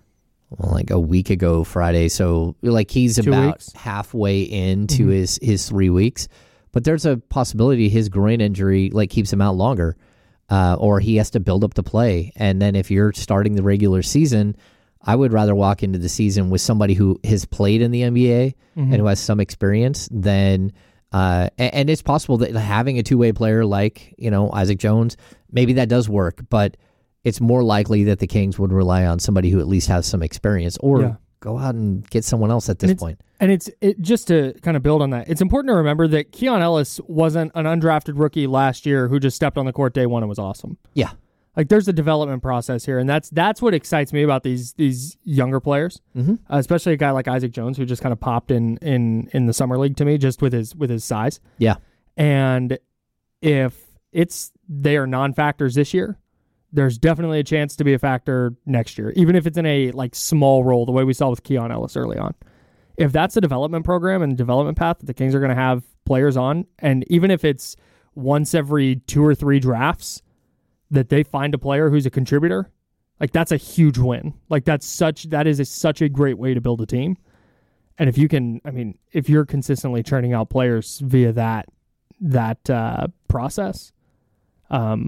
a week ago Friday. So he's about halfway into his 3 weeks. But there's a possibility his groin injury keeps him out longer, or he has to build up to play. And then if you're starting the regular season, I would rather walk into the season with somebody who has played in the NBA and who has some experience than, and it's possible that having a 2-way player like, Isaac Jones, maybe that does work, but it's more likely that the Kings would rely on somebody who at least has some experience, or go out and get someone else at this point. And it's just to kind of build on that, it's important to remember that Keon Ellis wasn't an undrafted rookie last year who just stepped on the court day one and was awesome. Yeah. There's a development process here, and that's what excites me about these younger players, especially a guy like Isaac Jones, who just kind of popped in the summer league to me just with his size. Yeah, and if they are non-factors this year, there's definitely a chance to be a factor next year, even if it's in a small role, the way we saw with Keon Ellis early on. If that's a development program and development path that the Kings are going to have players on, and even if it's once every 2 or 3 drafts that they find a player who's a contributor Like, that's a huge win. Like, that is such a great way to build a team. And if you're consistently churning out players via that process, I'm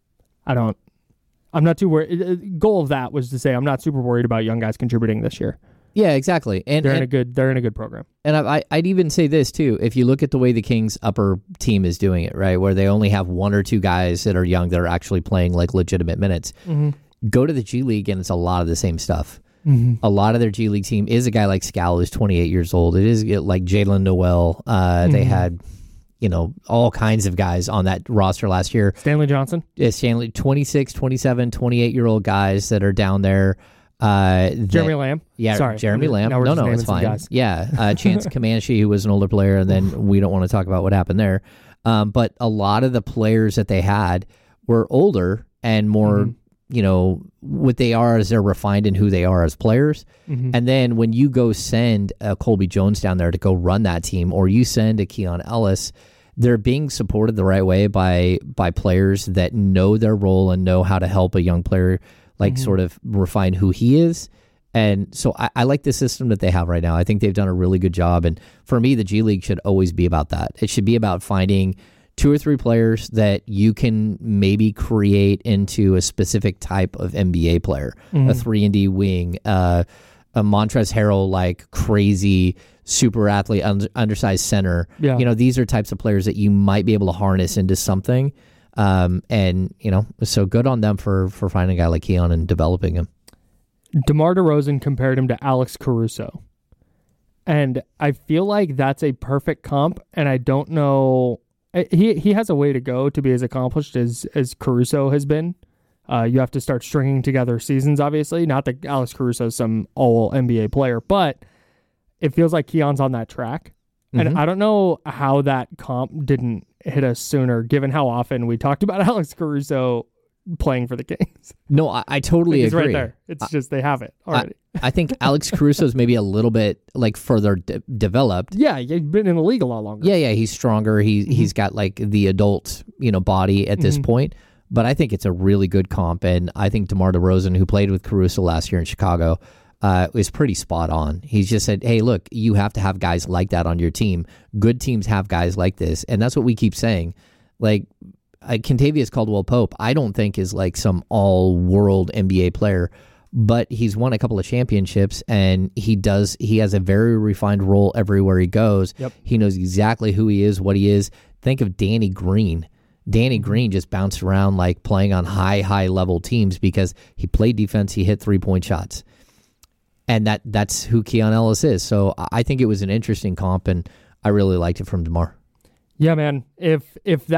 not too worried. The goal of that was to say I'm not super worried about young guys contributing this year. Yeah, exactly. And they're in a good program. And I'd even say this too. If you look at the way the Kings upper team is doing it, right, where they only have one or two guys that are young that are actually playing like legitimate minutes, go to the G League and it's a lot of the same stuff. A lot of their G League team is a guy like Scal, who's 28 years old. It is like Jalen Noel. They had, all kinds of guys on that roster last year. Stanley Johnson? Yeah, Stanley, 26, 27, 28-year-old guys that are down there. Jeremy Lamb? Yeah, sorry. Jeremy Lamb. No, it's fine. Yeah, Chance Comanche, who was an older player, and then we don't want to talk about what happened there. But a lot of the players that they had were older and more, what they are is they're refined in who they are as players. And then when you go send a Colby Jones down there to go run that team, or you send a Keon Ellis, they're being supported the right way by players that know their role and know how to help a young player sort of refine who he is. And so I like the system that they have right now. I think they've done a really good job. And for me, the G League should always be about that. It should be about finding 2 or 3 players that you can maybe create into a specific type of NBA player, a 3-and-D wing, a Montrezl Harrell like crazy super athlete, undersized center. Yeah. These are types of players that you might be able to harness into something. So good on them for finding a guy like Keon and developing him. DeMar DeRozan compared him to Alex Caruso. And I feel like that's a perfect comp, and I don't know. He has a way to go to be as accomplished as Caruso has been. You have to start stringing together seasons, obviously. Not that Alex Caruso is some all-NBA player, but it feels like Keon's on that track. And I don't know how that comp didn't hit us sooner, given how often we talked about Alex Caruso playing for the Kings. No, I totally agree. It's right there. It's just they have it already. I think Alex Caruso is maybe a little bit further developed. Yeah, he's been in the league a lot longer. Yeah, he's stronger. He's got the adult body at this point. But I think it's a really good comp, and I think DeMar DeRozan, who played with Caruso last year in Chicago, is pretty spot on. He's just said, hey, look, you have to have guys like that on your team. Good teams have guys like this, and that's what we keep saying. Kentavious Caldwell-Pope, I don't think is some all-world NBA player, but he's won a couple of championships, and he has a very refined role everywhere he goes. Yep. He knows exactly who he is, what he is. Think of Danny Green. Danny Green just bounced around playing on high level teams because he played defense, he hit 3-point shots. And that's who Keon Ellis is. So I think it was an interesting comp, and I really liked it from DeMar. Yeah, man. If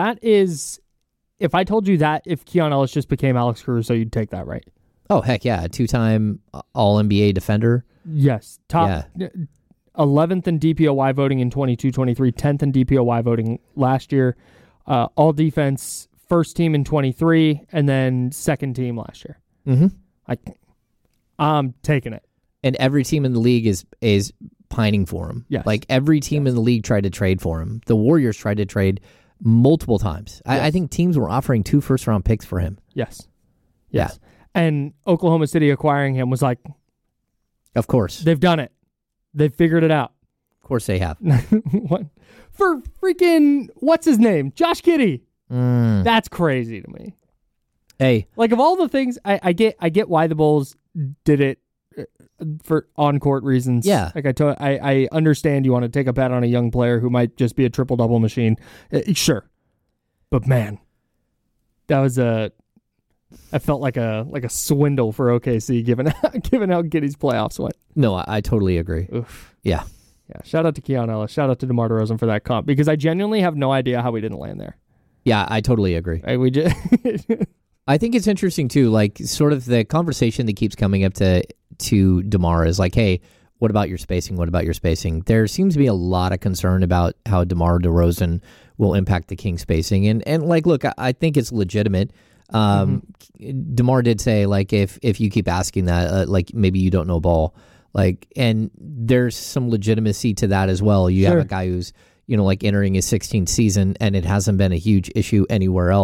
I told you that if Keon Ellis just became Alex Caruso, you'd take that, right? Oh, heck yeah. 2-time All-NBA defender. Yes. Top 11th in DPOY voting in 22-23, 10th in DPOY voting last year. All defense, first team in 23, and then second team last year. I'm taking it. And every team in the league is pining for him. Yes. Every team in the league tried to trade for him. The Warriors tried to trade multiple times. Yes. I think teams were offering 2 first-round picks for him. Yes. Yeah. And Oklahoma City acquiring him was of course. They've done it. They've figured it out. Of course they have. What? For freaking, what's his name? Josh Giddey. That's crazy to me. Hey. Of all the things, I get why the Bulls did it for on-court reasons. Yeah. I understand you want to take a bet on a young player who might just be a triple-double machine. Sure. But man, that was I felt like a swindle for OKC given how Giddey's playoffs went. No, I totally agree. Oof. Yeah. Yeah. Shout out to Keon Ellis. Shout out to DeMar DeRozan for that comp, because I genuinely have no idea how we didn't land there. Yeah, I totally agree. We just I think it's interesting too, sort of the conversation that keeps coming up to DeMar is hey, what about your spacing? What about your spacing? There seems to be a lot of concern about how DeMar DeRozan will impact the Kings spacing. And look, I think it's legitimate. DeMar did say, if you keep asking that, maybe you don't know ball. And there's some legitimacy to that as well. You have a guy who's, entering his 16th season, and it hasn't been a huge issue anywhere else.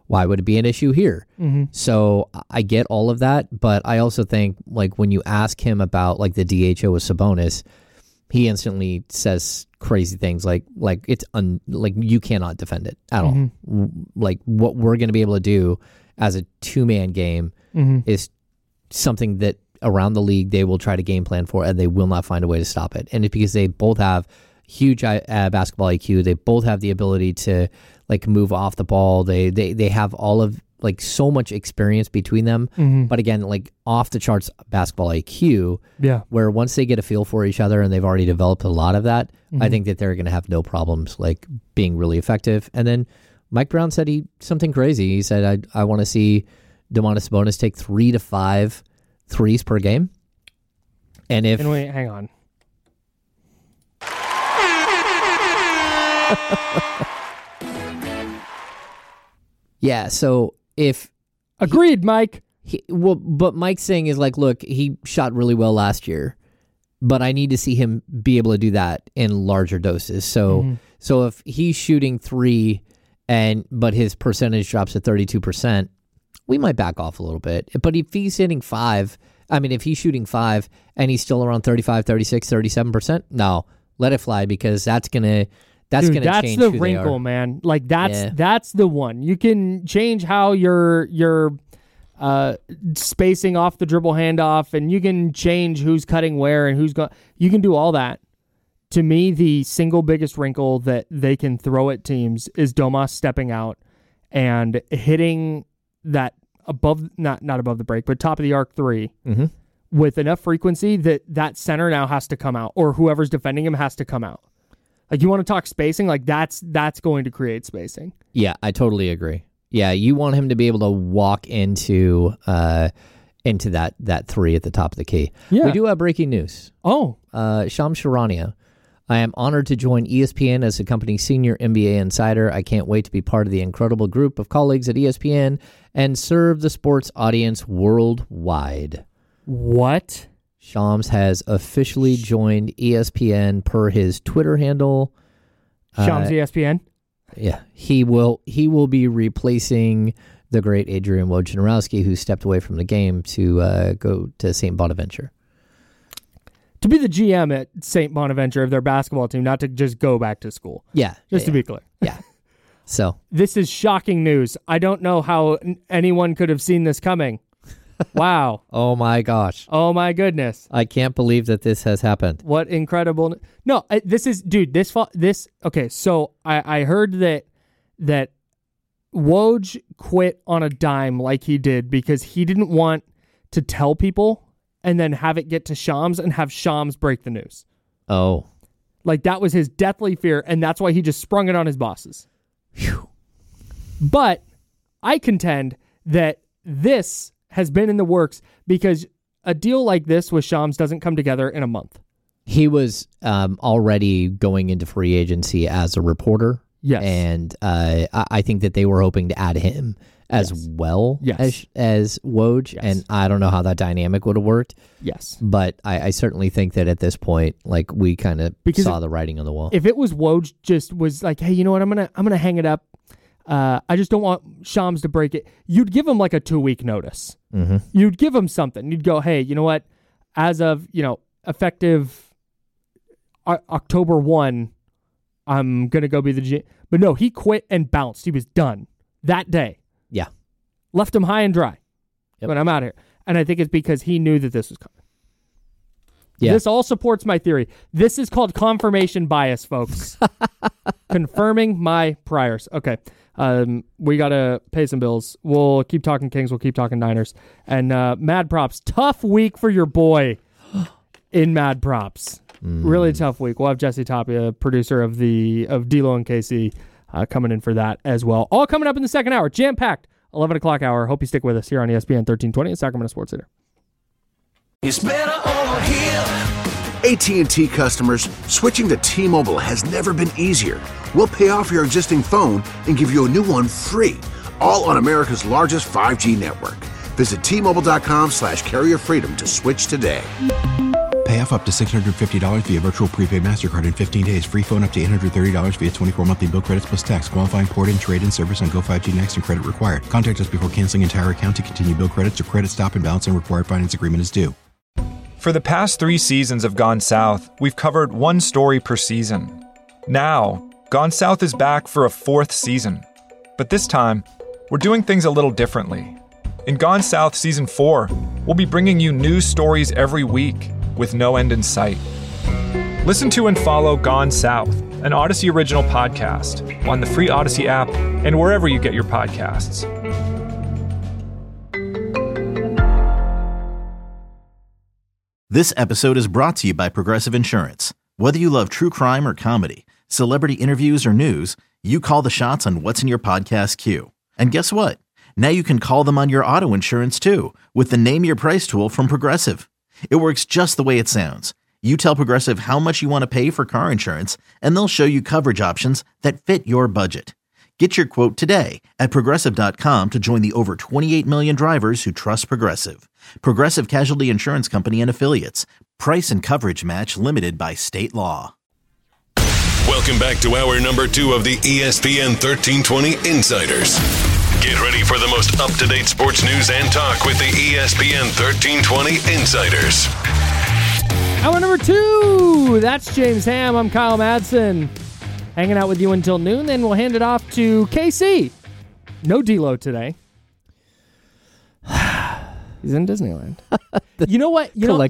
Why would it be an issue here? So I get all of that, but I also think like when you ask him about like the DHO with Sabonis, he instantly says crazy things like it's like you cannot defend it at all. Like what we're going to be able to do as a 2-man game is something that around the league they will try to game plan for, and they will not find a way to stop it. And it's because they both have huge basketball IQ. They both have the ability to like move off the ball. They have all of like so much experience between them. But again, like off the charts basketball IQ. Yeah. Where once they get a feel for each other and they've already developed a lot of that, I think that they're going to have no problems like being really effective. And then Mike Brown said something crazy. He said, I want to see Domantas Sabonis take 3 to 5 threes per game. And wait, hang on. Yeah, so if... Agreed, Mike. But Mike's saying is like, look, he shot really well last year, but I need to see him be able to do that in larger doses. So if he's shooting 3 but his percentage drops to 32%, we might back off a little bit. But if he's hitting 5, if he's shooting 5 and he's still around 35, 36, 37%, no, let it fly, because that's going to... That's going to change the who wrinkle, they are. man. Like that's the one. You can change how you're spacing off the dribble handoff, and you can change who's cutting where and who's going. You can do all that. To me, the single biggest wrinkle that they can throw at teams is Domas stepping out and hitting that above, not above the break, but top of the arc 3 with enough frequency that center now has to come out, or whoever's defending him has to come out. Like, you want to talk spacing? Like, that's going to create spacing. Yeah, I totally agree. Yeah, you want him to be able to walk into that 3 at the top of the key. Yeah. We do have breaking news. Oh. Shams Charania. I am honored to join ESPN as the company's senior NBA insider. I can't wait to be part of the incredible group of colleagues at ESPN and serve the sports audience worldwide. What? Shams has officially joined ESPN per his Twitter handle. Shams ESPN? Yeah. He will be replacing the great Adrian Wojnarowski, who stepped away from the game to go to St. Bonaventure. To be the GM at St. Bonaventure of their basketball team, not to just go back to school. Yeah. To be clear. Yeah. So. This is shocking news. I don't know how anyone could have seen this coming. Wow. Oh my gosh. Oh my goodness. I can't believe that this has happened. What incredible. No, this is, dude, this, okay, so I heard that Woj quit on a dime like he did because he didn't want to tell people and then have it get to Shams and have Shams break the news. Oh. Like, that was his deathly fear, and that's why he just sprung it on his bosses. Whew. But I contend that this has been in the works because a deal like this with Shams doesn't come together in a month. He was already going into free agency as a reporter. Yes. And I think that they were hoping to add him as well as Woj. Yes. And I don't know how that dynamic would have worked. Yes. But I certainly think that at this point, like, we kind of saw the writing on the wall. If it was Woj just was like, hey, you know what, I'm gonna hang it up. I just don't want Shams to break it. You'd give him like a 2-week notice. Mm-hmm. You'd give him something. You'd go, hey, you know what? As of, effective October 1, I'm going to go be the G. But no, he quit and bounced. He was done that day. Yeah. Left him high and dry. Yep. But I'm out of here. And I think it's because he knew that this was coming. Yeah. This all supports my theory. This is called confirmation bias, folks. Confirming my priors. Okay. We got to pay some bills. We'll keep talking Kings. We'll keep talking Niners. And Mad Props. Tough week for your boy in Mad Props. Really tough week. We'll have Jesse Tapia, producer of D-Lo and KC, coming in for that as well. All coming up in the second hour. Jam-packed. 11 o'clock hour. Hope you stick with us here on ESPN 1320 at Sacramento Sports Center. It's better over here. AT&T customers, switching to T-Mobile has never been easier. We'll pay off your existing phone and give you a new one free, all on America's largest 5G network. Visit T-Mobile.com/carrier freedom to switch today. Pay off up to $650 via virtual prepaid MasterCard in 15 days. Free phone up to $830 via 24 monthly bill credits plus tax. Qualifying port and trade-in service on Go5G Next and credit required. Contact us before canceling entire account to continue bill credits or credit stop and balance and required finance agreement is due. For the past 3 seasons of Gone South, we've covered one story per season. Now, Gone South is back for a 4th season. But this time, we're doing things a little differently. In Gone South Season 4, we'll be bringing you news stories every week with no end in sight. Listen to and follow Gone South, an Odyssey original podcast, on the free Odyssey app and wherever you get your podcasts. This episode is brought to you by Progressive Insurance. Whether you love true crime or comedy, celebrity interviews or news, you call the shots on what's in your podcast queue. And guess what? Now you can call them on your auto insurance too with the Name Your Price tool from Progressive. It works just the way it sounds. You tell Progressive how much you want to pay for car insurance, and they'll show you coverage options that fit your budget. Get your quote today at Progressive.com to join the over 28 million drivers who trust Progressive. Progressive Casualty Insurance Company and Affiliates. Price and coverage match limited by state law. Welcome back to hour number 2 of the ESPN 1320 Insiders. Get ready for the most up-to-date sports news and talk with the ESPN 1320 Insiders. Hour number 2. That's James Ham. I'm Kyle Madsen. Hanging out with you until noon, then we'll hand it off to KC. No D-Lo today. He's in Disneyland. You know what? We're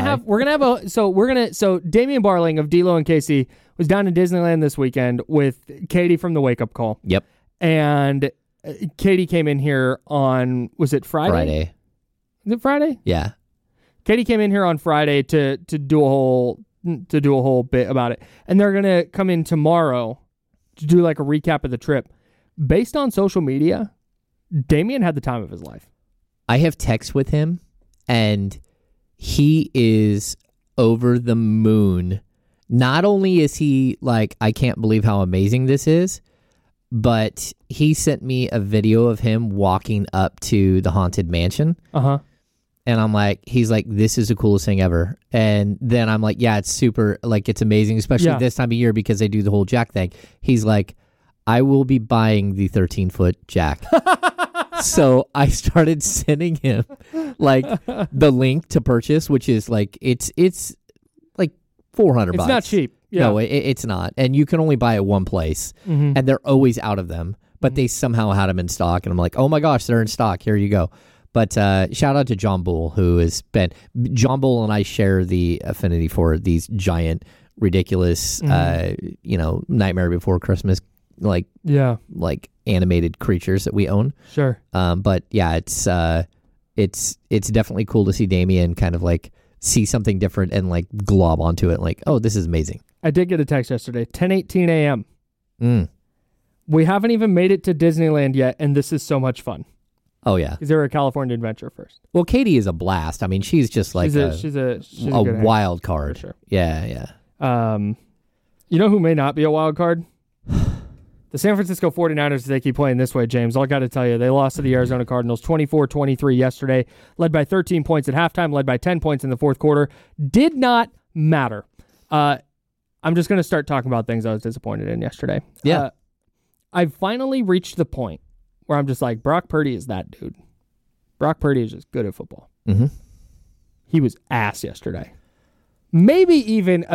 gonna have so Damian Barling of D-Lo and KC was down in Disneyland this weekend with Katie from the Wake Up Call. Yep. And Katie came in here on, was it Friday? Is it Friday? Yeah. Katie came in here on Friday to do a whole bit about it. And they're going to come in tomorrow to do like a recap of the trip. Based on social media, Damian had the time of his life. I have text with him, and he is over the moon. Not only is he like, I can't believe how amazing this is, but he sent me a video of him walking up to the Haunted Mansion. Uh-huh. And I'm like, he's like, this is the coolest thing ever. And then I'm like, yeah, it's super, like, it's amazing, especially this time of year because they do the whole Jack thing. He's like, I will be buying the 13-foot Jack. So I started sending him like the link to purchase, which is like, it's like $400. It's not cheap. Yeah. No, it's not. And you can only buy it one place. Mm-hmm. And they're always out of them. But they somehow had them in stock. And I'm like, oh my gosh, they're in stock. Here you go. But shout out to John Bull, who has been... John Bull and I share the affinity for these giant, ridiculous, Nightmare Before Christmas, like animated creatures that we own. Sure. But yeah, it's definitely cool to see Damian kind of like see something different and like glob onto it. Like, oh, this is amazing. I did get a text yesterday, 10:18 a.m. We haven't even made it to Disneyland yet, and this is so much fun. Oh, yeah. Because they were a California adventure first. Well, Katie is a blast. I mean, she's just like she's a wild card. For sure. Yeah. You know who may not be a wild card? The San Francisco 49ers, they keep playing this way, James. All I got to tell you, they lost to the Arizona Cardinals 24-23 yesterday, led by 13 points at halftime, led by 10 points in the fourth quarter. Did not matter. I'm just going to start talking about things I was disappointed in yesterday. Yeah. I've finally reached the point where I'm just like, Brock Purdy is that dude. Brock Purdy is just good at football. Mm-hmm. He was ass yesterday. Maybe even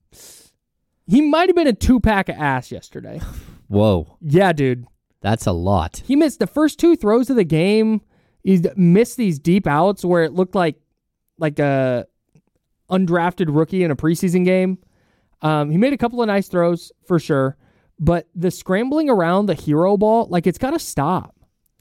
he might have been a 2-pack of ass yesterday. Whoa. Yeah, dude. That's a lot. He missed the first 2 throws of the game. He missed these deep outs where it looked like a undrafted rookie in a preseason game. He made a couple of nice throws for sure. But the scrambling around the hero ball, like, it's got to stop.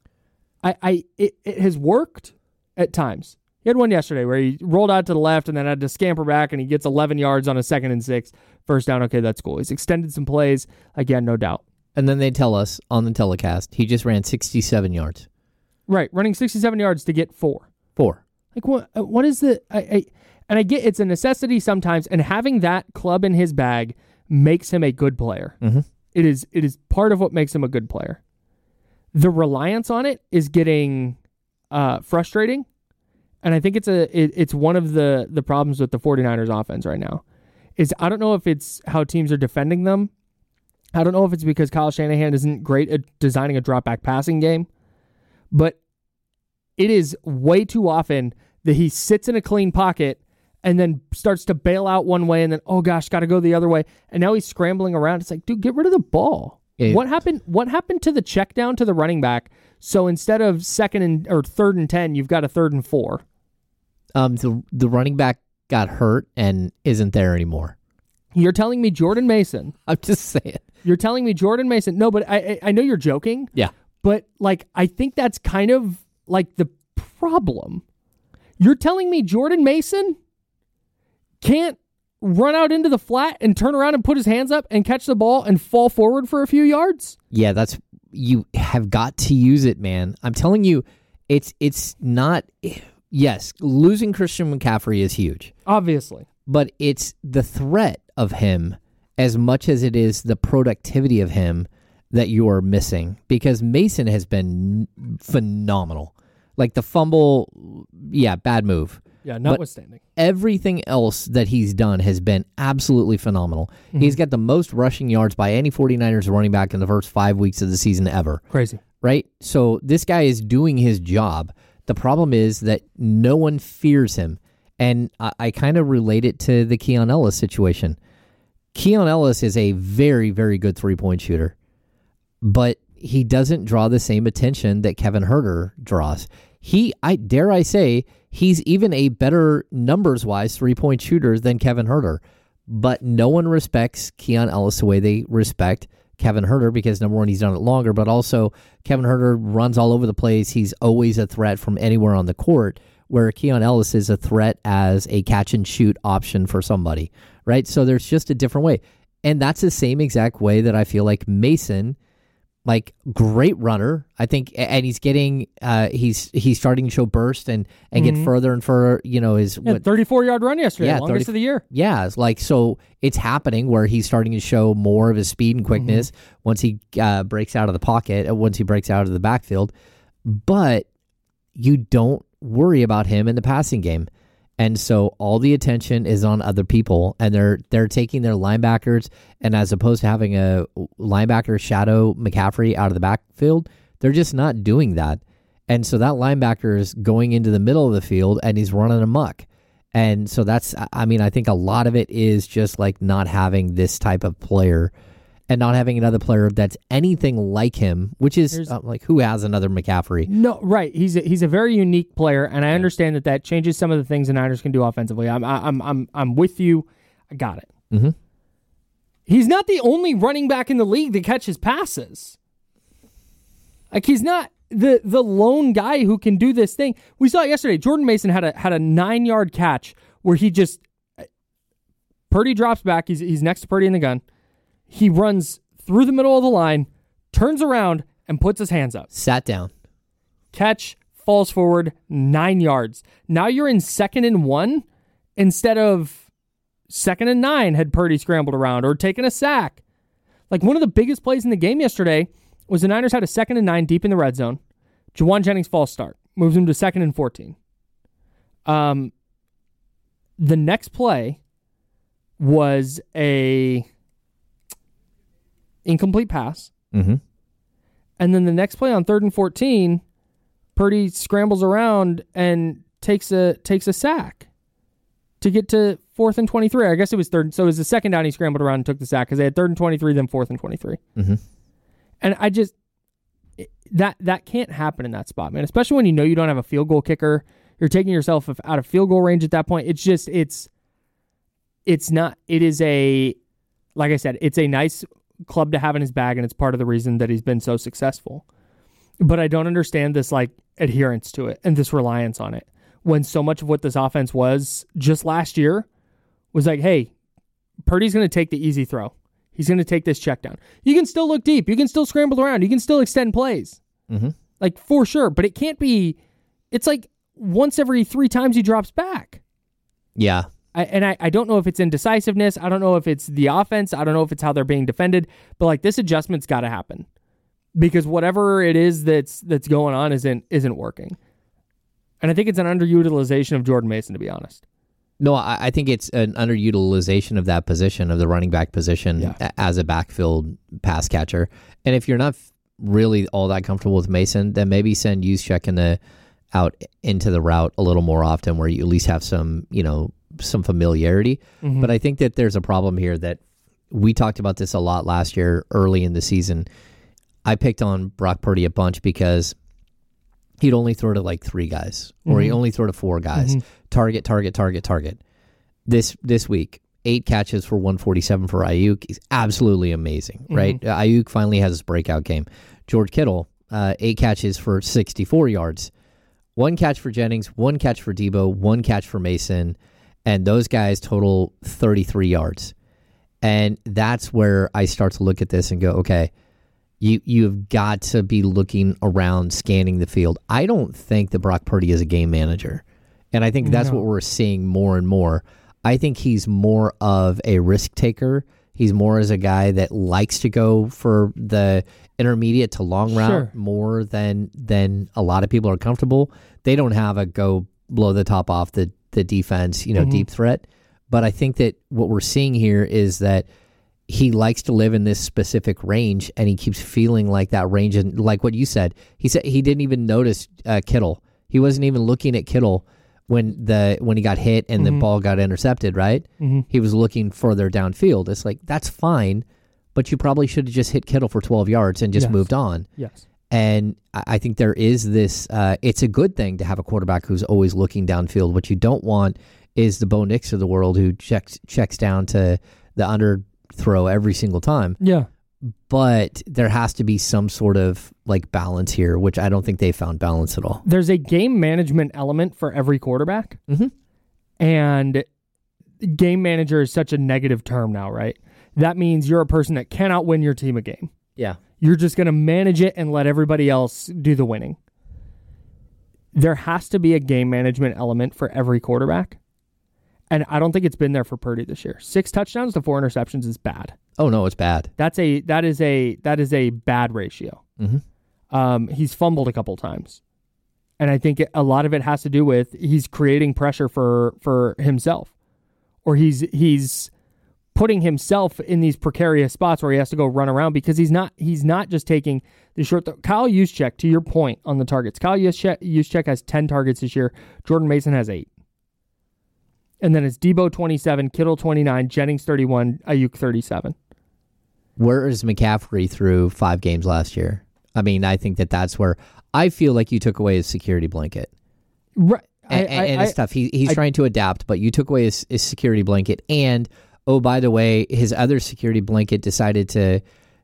It has worked at times. He had one yesterday where he rolled out to the left and then had to scamper back, and he gets 11 yards on a 2nd and 6. First down, okay, that's cool. He's extended some plays, again, no doubt. And then they tell us on the telecast, he just ran 67 yards. Right, running 67 yards to get 4. 4. Like, what is the... And I get it's a necessity sometimes, and having that club in his bag makes him a good player. Mm-hmm. It is part of what makes him a good player. The reliance on it is getting frustrating, and I think it's one of the problems with the 49ers offense right now, is I don't know if it's how teams are defending them. I don't know if it's because Kyle Shanahan isn't great at designing a drop-back passing game, but it is way too often that he sits in a clean pocket and then starts to bail out one way and then, oh gosh, got to go the other way. And now he's scrambling around. It's like, dude, get rid of the ball. Yeah. What happened to the check down to the running back? So instead of 3rd and 10, you've got a 3rd and 4. The running back got hurt and isn't there anymore. You're telling me Jordan Mason. I'm just saying. You're telling me Jordan Mason. No, but I know you're joking. Yeah. But like, I think that's kind of like the problem. You're telling me Jordan Mason can't run out into the flat and turn around and put his hands up and catch the ball and fall forward for a few yards? Yeah, you have got to use it, man. I'm telling you, it's not. Yes, losing Christian McCaffrey is huge, obviously, but it's the threat of him as much as it is the productivity of him that you are missing, because Mason has been phenomenal. Like the fumble, yeah, bad move. Yeah, notwithstanding. But everything else that he's done has been absolutely phenomenal. Mm-hmm. He's got the most rushing yards by any 49ers running back in the first 5 weeks of the season ever. Crazy. Right? So this guy is doing his job. The problem is that no one fears him. And I kind of relate it to the Keon Ellis situation. Keon Ellis is a very, very good three-point shooter, but he doesn't draw the same attention that Kevin Huerter draws. Dare I say, he's even a better numbers-wise three-point shooter than Kevin Huerter. But no one respects Keon Ellis the way they respect Kevin Huerter, because number one, he's done it longer, but also Kevin Huerter runs all over the place. He's always a threat from anywhere on the court, where Keon Ellis is a threat as a catch-and-shoot option for somebody, right? So there's just a different way. And that's the same exact way that I feel like Mason, like, great runner, I think, and he's getting, he's starting to show burst and get further and further, his 34-yard run yesterday, longest of the year. Yeah, it's like, so it's happening where he's starting to show more of his speed and quickness once he breaks out of the pocket, once he breaks out of the backfield, but you don't worry about him in the passing game. And so all the attention is on other people, and they're taking their linebackers, and as opposed to having a linebacker shadow McCaffrey out of the backfield, they're just not doing that. And so that linebacker is going into the middle of the field, and he's running amok. And so I think a lot of it is just like not having this type of player and not having another player that's anything like him, which is like, who has another McCaffrey? No, right. He's a very unique player, and I understand that changes some of the things the Niners can do offensively. I'm with you. I got it. Mm-hmm. He's not the only running back in the league that catches passes. Like, he's not the lone guy who can do this thing. We saw it yesterday. Jordan Mason had a 9-yard catch where he just Purdy drops back. He's next to Purdy in the gun. He runs through the middle of the line, turns around, and puts his hands up. Sat down. Catch, falls forward, 9 yards. Now you're in 2nd and 1 instead of 2nd and 9 had Purdy scrambled around or taken a sack. Like, one of the biggest plays in the game yesterday was the Niners had a 2nd and 9 deep in the red zone. Juwan Jennings false start. Moves him to 2nd and 14. The next play was a incomplete pass. Mm-hmm. And then the next play on 3rd and 14, Purdy scrambles around and takes a sack to get to 4th and 23. I guess it was 3rd. So it was the second down he scrambled around and took the sack because they had 3rd and 23, then 4th and 23. Mm-hmm. And I just, that can't happen in that spot, man. Especially when you don't have a field goal kicker. You're taking yourself out of field goal range at that point. It's just, it's not, it is like I said, it's a nice club to have in his bag, and it's part of the reason that he's been so successful. But I don't understand this like adherence to it and this reliance on it, when so much of what this offense was just last year was like, hey, Purdy's going to take the easy throw. He's going to take this check down. You can still look deep. You can still scramble around. You can still extend plays. Mm-hmm. Like, for sure. But it can't be, it's like once every 3 times he drops back. Yeah. I don't know if it's indecisiveness. I don't know if it's the offense. I don't know if it's how they're being defended. But like, this adjustment's got to happen, because whatever it is that's going on isn't working. And I think it's an underutilization of Jordan Mason, to be honest. No, I think it's an underutilization of that position, of the running back position, as a backfield pass catcher. And if you're not really all that comfortable with Mason, then maybe send Juszczyk out into the route a little more often, where you at least have some familiarity. Mm-hmm. But I think that there's a problem here that we talked about this a lot last year, early in the season. I picked on Brock Purdy a bunch because he'd only throw to like 3 guys, or he'd only throw to 4 guys. Mm-hmm. Target. This week, 8 catches for 147 for Ayuk. He's absolutely amazing, right? Ayuk finally has his breakout game. George Kittle, 8 catches for 64 yards. 1 catch for Jennings, 1 catch for Debo, 1 catch for Mason, and those guys total 33 yards. And that's where I start to look at this and go, okay, you've got to be looking around, scanning the field. I don't think that Brock Purdy is a game manager. And I think that's what we're seeing more and more. I think he's more of a risk taker. He's more as a guy that likes to go for the intermediate to long route more than a lot of people are comfortable. They don't have a go blow the top off the defense, deep threat. But I think that what we're seeing here is that he likes to live in this specific range, and he keeps feeling like that range. And like what you said he didn't even notice Kittle. He wasn't even looking at Kittle when he got hit and the ball got intercepted, right? Mm-hmm. He was looking further downfield. It's like, that's fine, but you probably should have just hit Kittle for 12 yards and just moved on. Yes. And I think there is this, it's a good thing to have a quarterback who's always looking downfield. What you don't want is the Bo Nix of the world who checks down to the underthrow every single time. Yeah. But there has to be some sort of like balance here, which I don't think they found balance at all. There's a game management element for every quarterback. Mm-hmm. And game manager is such a negative term now, right? That means you're a person that cannot win your team a game. Yeah. You're just going to manage it and let everybody else do the winning. There has to be a game management element for every quarterback. And I don't think it's been there for Purdy this year. 6 touchdowns to 4 interceptions is bad. Oh no, it's bad. That is a bad ratio. Mm-hmm. He's fumbled a couple times, and I think a lot of it has to do with he's creating pressure for himself, or he's putting himself in these precarious spots where he has to go run around because he's not just taking the short. Kyle Juszczyk, to your point on the targets, Kyle Juszczyk has 10 targets this year. Jordan Mason has 8. And then it's Debo 27, Kittle 29, Jennings 31, Ayuk 37. Where is McCaffrey through 5 games last year? I mean, I think that's where I feel like you took away his security blanket. Right. And it's tough. He's trying to adapt, but you took away his security blanket. And, oh, by the way, his other security blanket decided to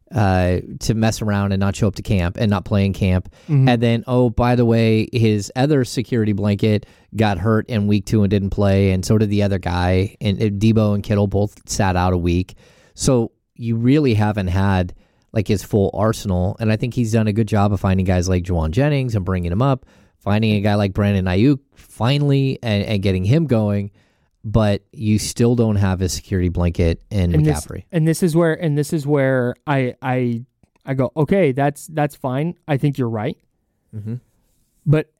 mess around and not show up to camp and not play in camp. Mm-hmm. And then, oh, by the way, his other security blanket got hurt in week 2 and didn't play, and so did the other guy. And Debo and Kittle both sat out a week. So you really haven't had like his full arsenal. And I think he's done a good job of finding guys like Juwan Jennings and bringing him up, finding a guy like Brandon Ayuk finally and getting him going. But you still don't have a security blanket in McCaffrey. This is where I go, okay, that's fine. I think you're right. Mm-hmm. But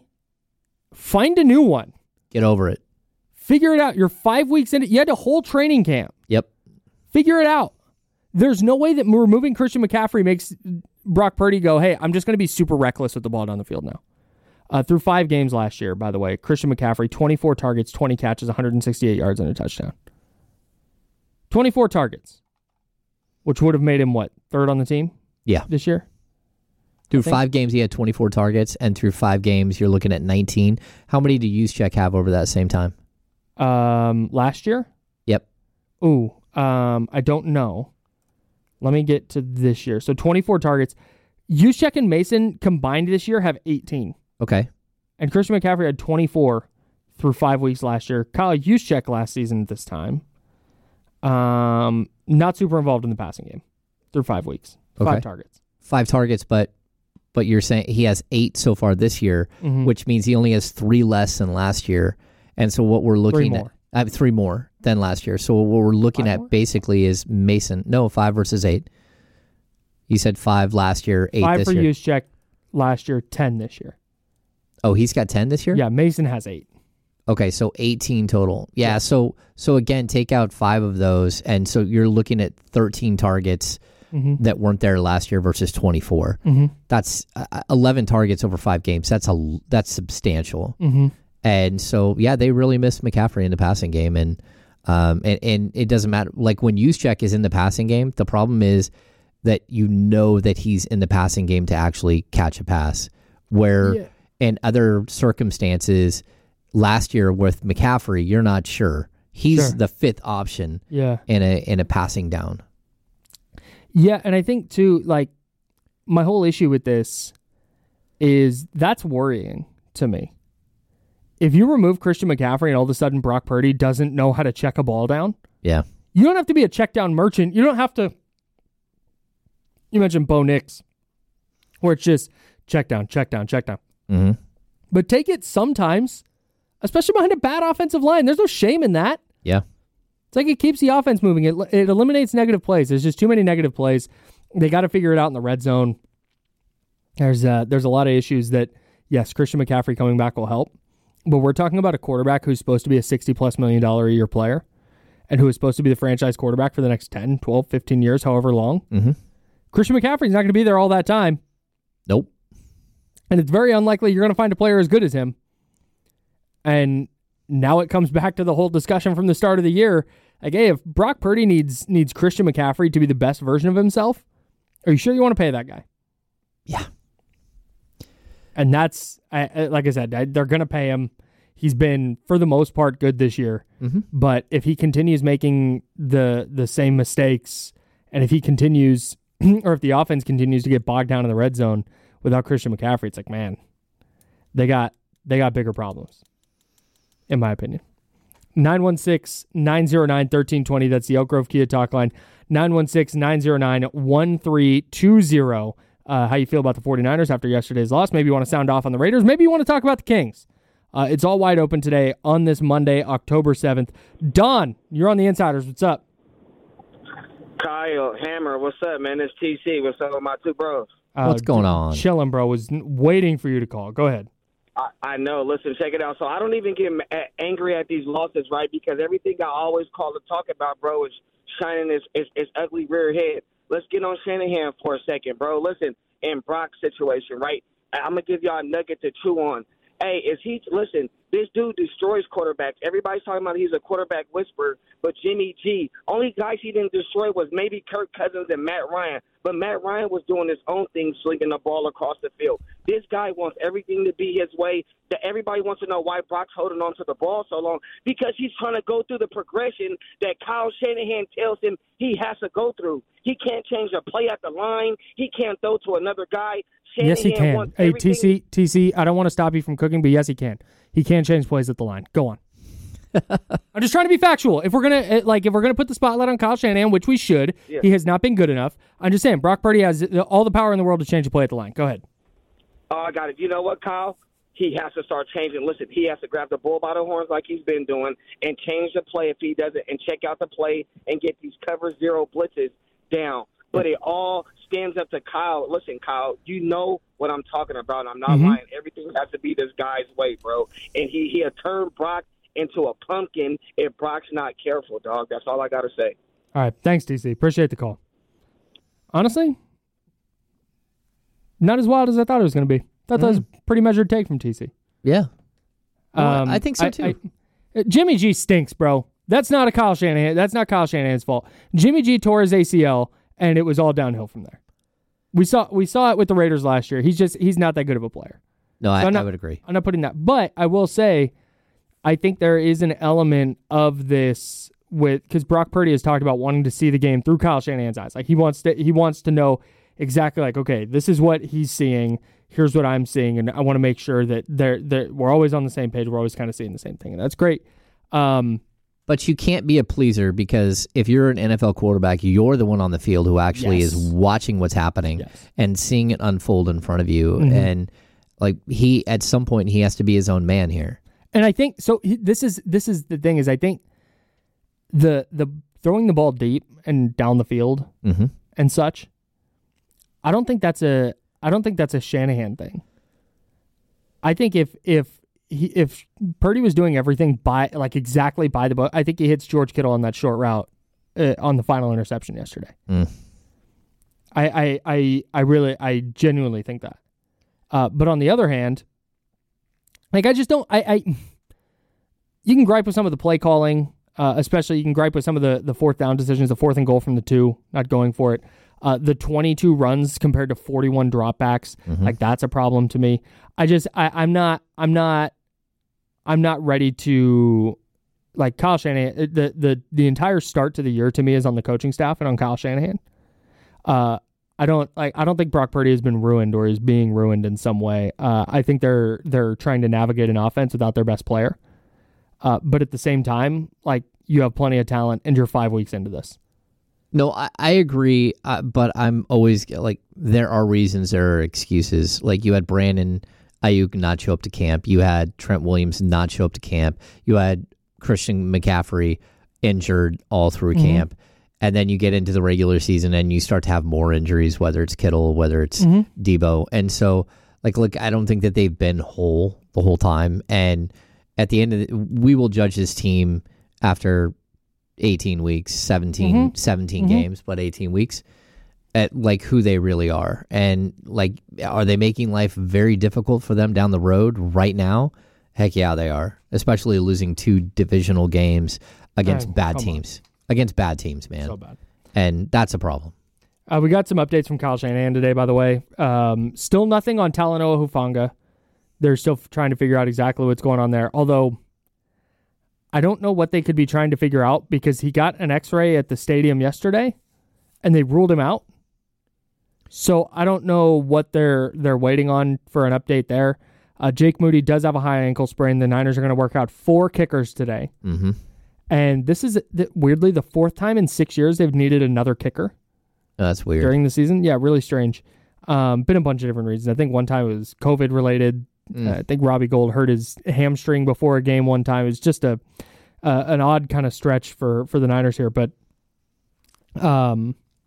find a new one. Get over it. Figure it out. You're 5 weeks in it. You had a whole training camp. Yep. Figure it out. There's no way that removing Christian McCaffrey makes Brock Purdy go, hey, I'm just going to be super reckless with the ball down the field now. Through 5 games last year, by the way, Christian McCaffrey, 24 targets, 20 catches, 168 yards, and a touchdown. 24 targets, which would have made him, what, 3rd on the team? Yeah. This year? Through 5 games, he had 24 targets, and through 5 games, you're looking at 19. How many did Juszczyk have over that same time? Last year? Yep. Ooh, I don't know. Let me get to this year. So 24 targets. Juszczyk and Mason combined this year have 18. Okay. And Christian McCaffrey had 24 through 5 weeks last year. Kyle Juszczyk last season at this time, not super involved in the passing game through 5 weeks. 5 targets. 5 targets, but you're saying he has 8 so far this year, which means he only has 3 less than last year. And so what we're looking at, 3 more than last year. So what we're looking at basically is Mason. No, 5 versus 8. You said 5 last year, 8 this year. 5 for Juszczyk last year, 10 this year. Oh, he's got 10 this year? Yeah, Mason has 8. Okay, so 18 total. Yeah, so again, take out 5 of those, and so you're looking at 13 targets that weren't there last year versus 24. That's 11 targets over 5 games. That's substantial. And so, yeah, they really missed McCaffrey in the passing game, and it doesn't matter. Like when Juszczyk is in the passing game, the problem is that you know that he's in the passing game to actually catch a pass, where in other circumstances. Last year with McCaffrey, you're not sure. He's the 5th option in a passing down. Yeah, and I think, too, like, my whole issue with this is that's worrying to me. If you remove Christian McCaffrey and all of a sudden Brock Purdy doesn't know how to check a ball down, you don't have to be a check down merchant. You don't have to, you mentioned Bo Nix, where it's just check down, check down, check down. But take it sometimes, especially behind a bad offensive line. There's no shame in that. Yeah. It's like it keeps the offense moving. It eliminates negative plays. There's just too many negative plays. They got to figure it out in the red zone. There's a lot of issues that, yes, Christian McCaffrey coming back will help. But we're talking about a quarterback who's supposed to be a $60+ million a year player and who is supposed to be the franchise quarterback for the next 10, 12, 15 years, however long. Christian McCaffrey's not going to be there all that time. Nope. And it's very unlikely you're going to find a player as good as him. And now it comes back to the whole discussion from the start of the year. Like, hey, if Brock Purdy needs Christian McCaffrey to be the best version of himself, are you sure you want to pay that guy? Yeah. And that's, like I said, they're going to pay him. He's been, for the most part, good this year. But if he continues making the same mistakes, and if he continues, or if the offense continues to get bogged down in the red zone without Christian McCaffrey, it's like, man, they got bigger problems. In my opinion. 916-909-1320. That's the Elk Grove Kia talk line. 916-909-1320. How you feel about the 49ers after yesterday's loss. Maybe you want to sound off on the Raiders. Maybe you want to talk about the Kings. It's all wide open today on this Monday, October 7th. Don, you're on the Insiders. What's up? Kyle, Hammer, what's up, man? It's TC. What's up with my two bros? What's going on? Chilling, bro. Was waiting for you to call. Go ahead. I know. Listen, check it out. So I don't even get angry at these losses, right? Because everything I always call to talk about, bro, is shining its ugly rear head. Let's get on Shanahan for a second, bro. Listen, in Brock's situation, right? I'm going to give y'all a nugget to chew on. Hey, listen, this dude destroys quarterbacks. Everybody's talking about he's a quarterback whisperer, but Jimmy G, only guys he didn't destroy was maybe Kirk Cousins and Matt Ryan. But Matt Ryan was doing his own thing, slinging the ball across the field. This guy wants everything to be his way. That everybody wants to know why Brock's holding on to the ball so long, because he's trying to go through the progression that Kyle Shanahan tells him he has to go through. He can't change a play at the line. He can't throw to another guy. Shanahan yes, he can. Hey, TC, I don't want to stop you from cooking, but yes, he can. He can change plays at the line. Go on. I'm just trying to be factual. If we're gonna put the spotlight on Kyle Shanahan, which we should, he has not been good enough. I'm just saying, Brock Purdy has all the power in the world to change a play at the line. Go ahead. Oh, I got it. You know what, Kyle? He has to start changing. Listen, he has to grab the bull by the horns like he's been doing and change the play if he doesn't, and check out the play and get these cover zero blitzes down. But it all stands up to Kyle. Listen, Kyle, you know what I'm talking about. I'm not lying. Everything has to be this guy's way, bro. And he'll turn Brock into a pumpkin if Brock's not careful, dog. That's all I got to say. All right. Thanks, DC. Appreciate the call. Honestly, not as wild as I thought it was going to be. That was a pretty measured take from TC. Yeah. I think so, too. Jimmy G stinks, bro. That's not Kyle Shanahan. That's not Kyle Shanahan's fault. Jimmy G tore his ACL, and it was all downhill from there. We saw it with the Raiders last year. He's not that good of a player. No, so I would agree. I'm not putting that. But I will say, I think there is an element of this because Brock Purdy has talked about wanting to see the game through Kyle Shanahan's eyes. Like he wants to know exactly like, okay, this is what he's seeing. Here's what I'm seeing, and I want to make sure that we're always on the same page. We're always kind of seeing the same thing, and that's great. But you can't be a pleaser, because if you're an NFL quarterback, you're the one on the field who actually is watching what's happening and seeing it unfold in front of you. And like at some point, he has to be his own man here. And I think so. This is the thing is I think the throwing the ball deep and down the field and such. I don't think that's a Shanahan thing. I think if Purdy was doing everything exactly by the book, I think he hits George Kittle on that short route on the final interception yesterday. I genuinely think that. But on the other hand, like I just don't. You can gripe with some of the play calling, especially you can gripe with some of the fourth down decisions, the 4th and goal from the 2, not going for it. The 22 runs compared to 41 dropbacks, like that's a problem to me. I'm not ready to, like, Kyle Shanahan. The entire start to the year to me is on the coaching staff and on Kyle Shanahan. I don't think Brock Purdy has been ruined or is being ruined in some way. I think they're trying to navigate an offense without their best player. But at the same time, like, you have plenty of talent and you're 5 weeks into this. No, I agree, but I'm always like, there are reasons, there are excuses. Like, you had Brandon Ayuk not show up to camp. You had Trent Williams not show up to camp. You had Christian McCaffrey injured all through camp. And then you get into the regular season and you start to have more injuries, whether it's Kittle, whether it's Debo. And so, like, look, I don't think that they've been whole the whole time. And at the end of we will judge this team after 18 weeks, 17 games, but 18 weeks at, like, who they really are. And, like, are they making life very difficult for them down the road right now? Heck yeah, they are. Especially losing 2 divisional games against bad teams. Against bad teams, man. So bad. And that's a problem. We got some updates from Kyle Shanahan today, by the way. Still nothing on Talanoa Hufanga. They're still trying to figure out exactly what's going on there. Although, I don't know what they could be trying to figure out because he got an x-ray at the stadium yesterday and they ruled him out. So I don't know what they're waiting on for an update there. Jake Moody does have a high ankle sprain. The Niners are going to work out 4 kickers today. And this is, weirdly, the 4th time in 6 years they've needed another kicker. Oh, that's weird. During the season. Yeah, really strange. Been a bunch of different reasons. I think one time it was COVID-related. I think Robbie Gould hurt his hamstring before a game one time. It was just an odd kind of stretch for the Niners here. But I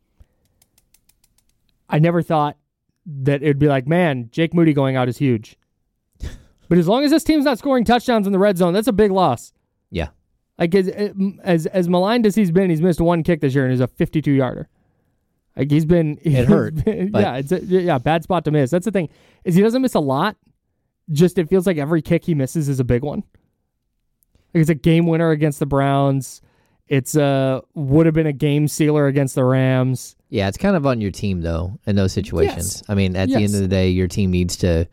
never thought that it would be like, man, Jake Moody going out is huge. But as long as this team's not scoring touchdowns in the red zone, that's a big loss. Yeah. Like, as maligned as he's been, he's missed 1 kick this year and he's a 52-yarder. Like, it hurt. Bad spot to miss. That's the thing, is he doesn't miss a lot. Just it feels like every kick he misses is a big one. Like, it's a game winner against the Browns. It's would have been a game sealer against the Rams. Yeah, it's kind of on your team though in those situations. Yes. I mean, at the end of the day, your team needs to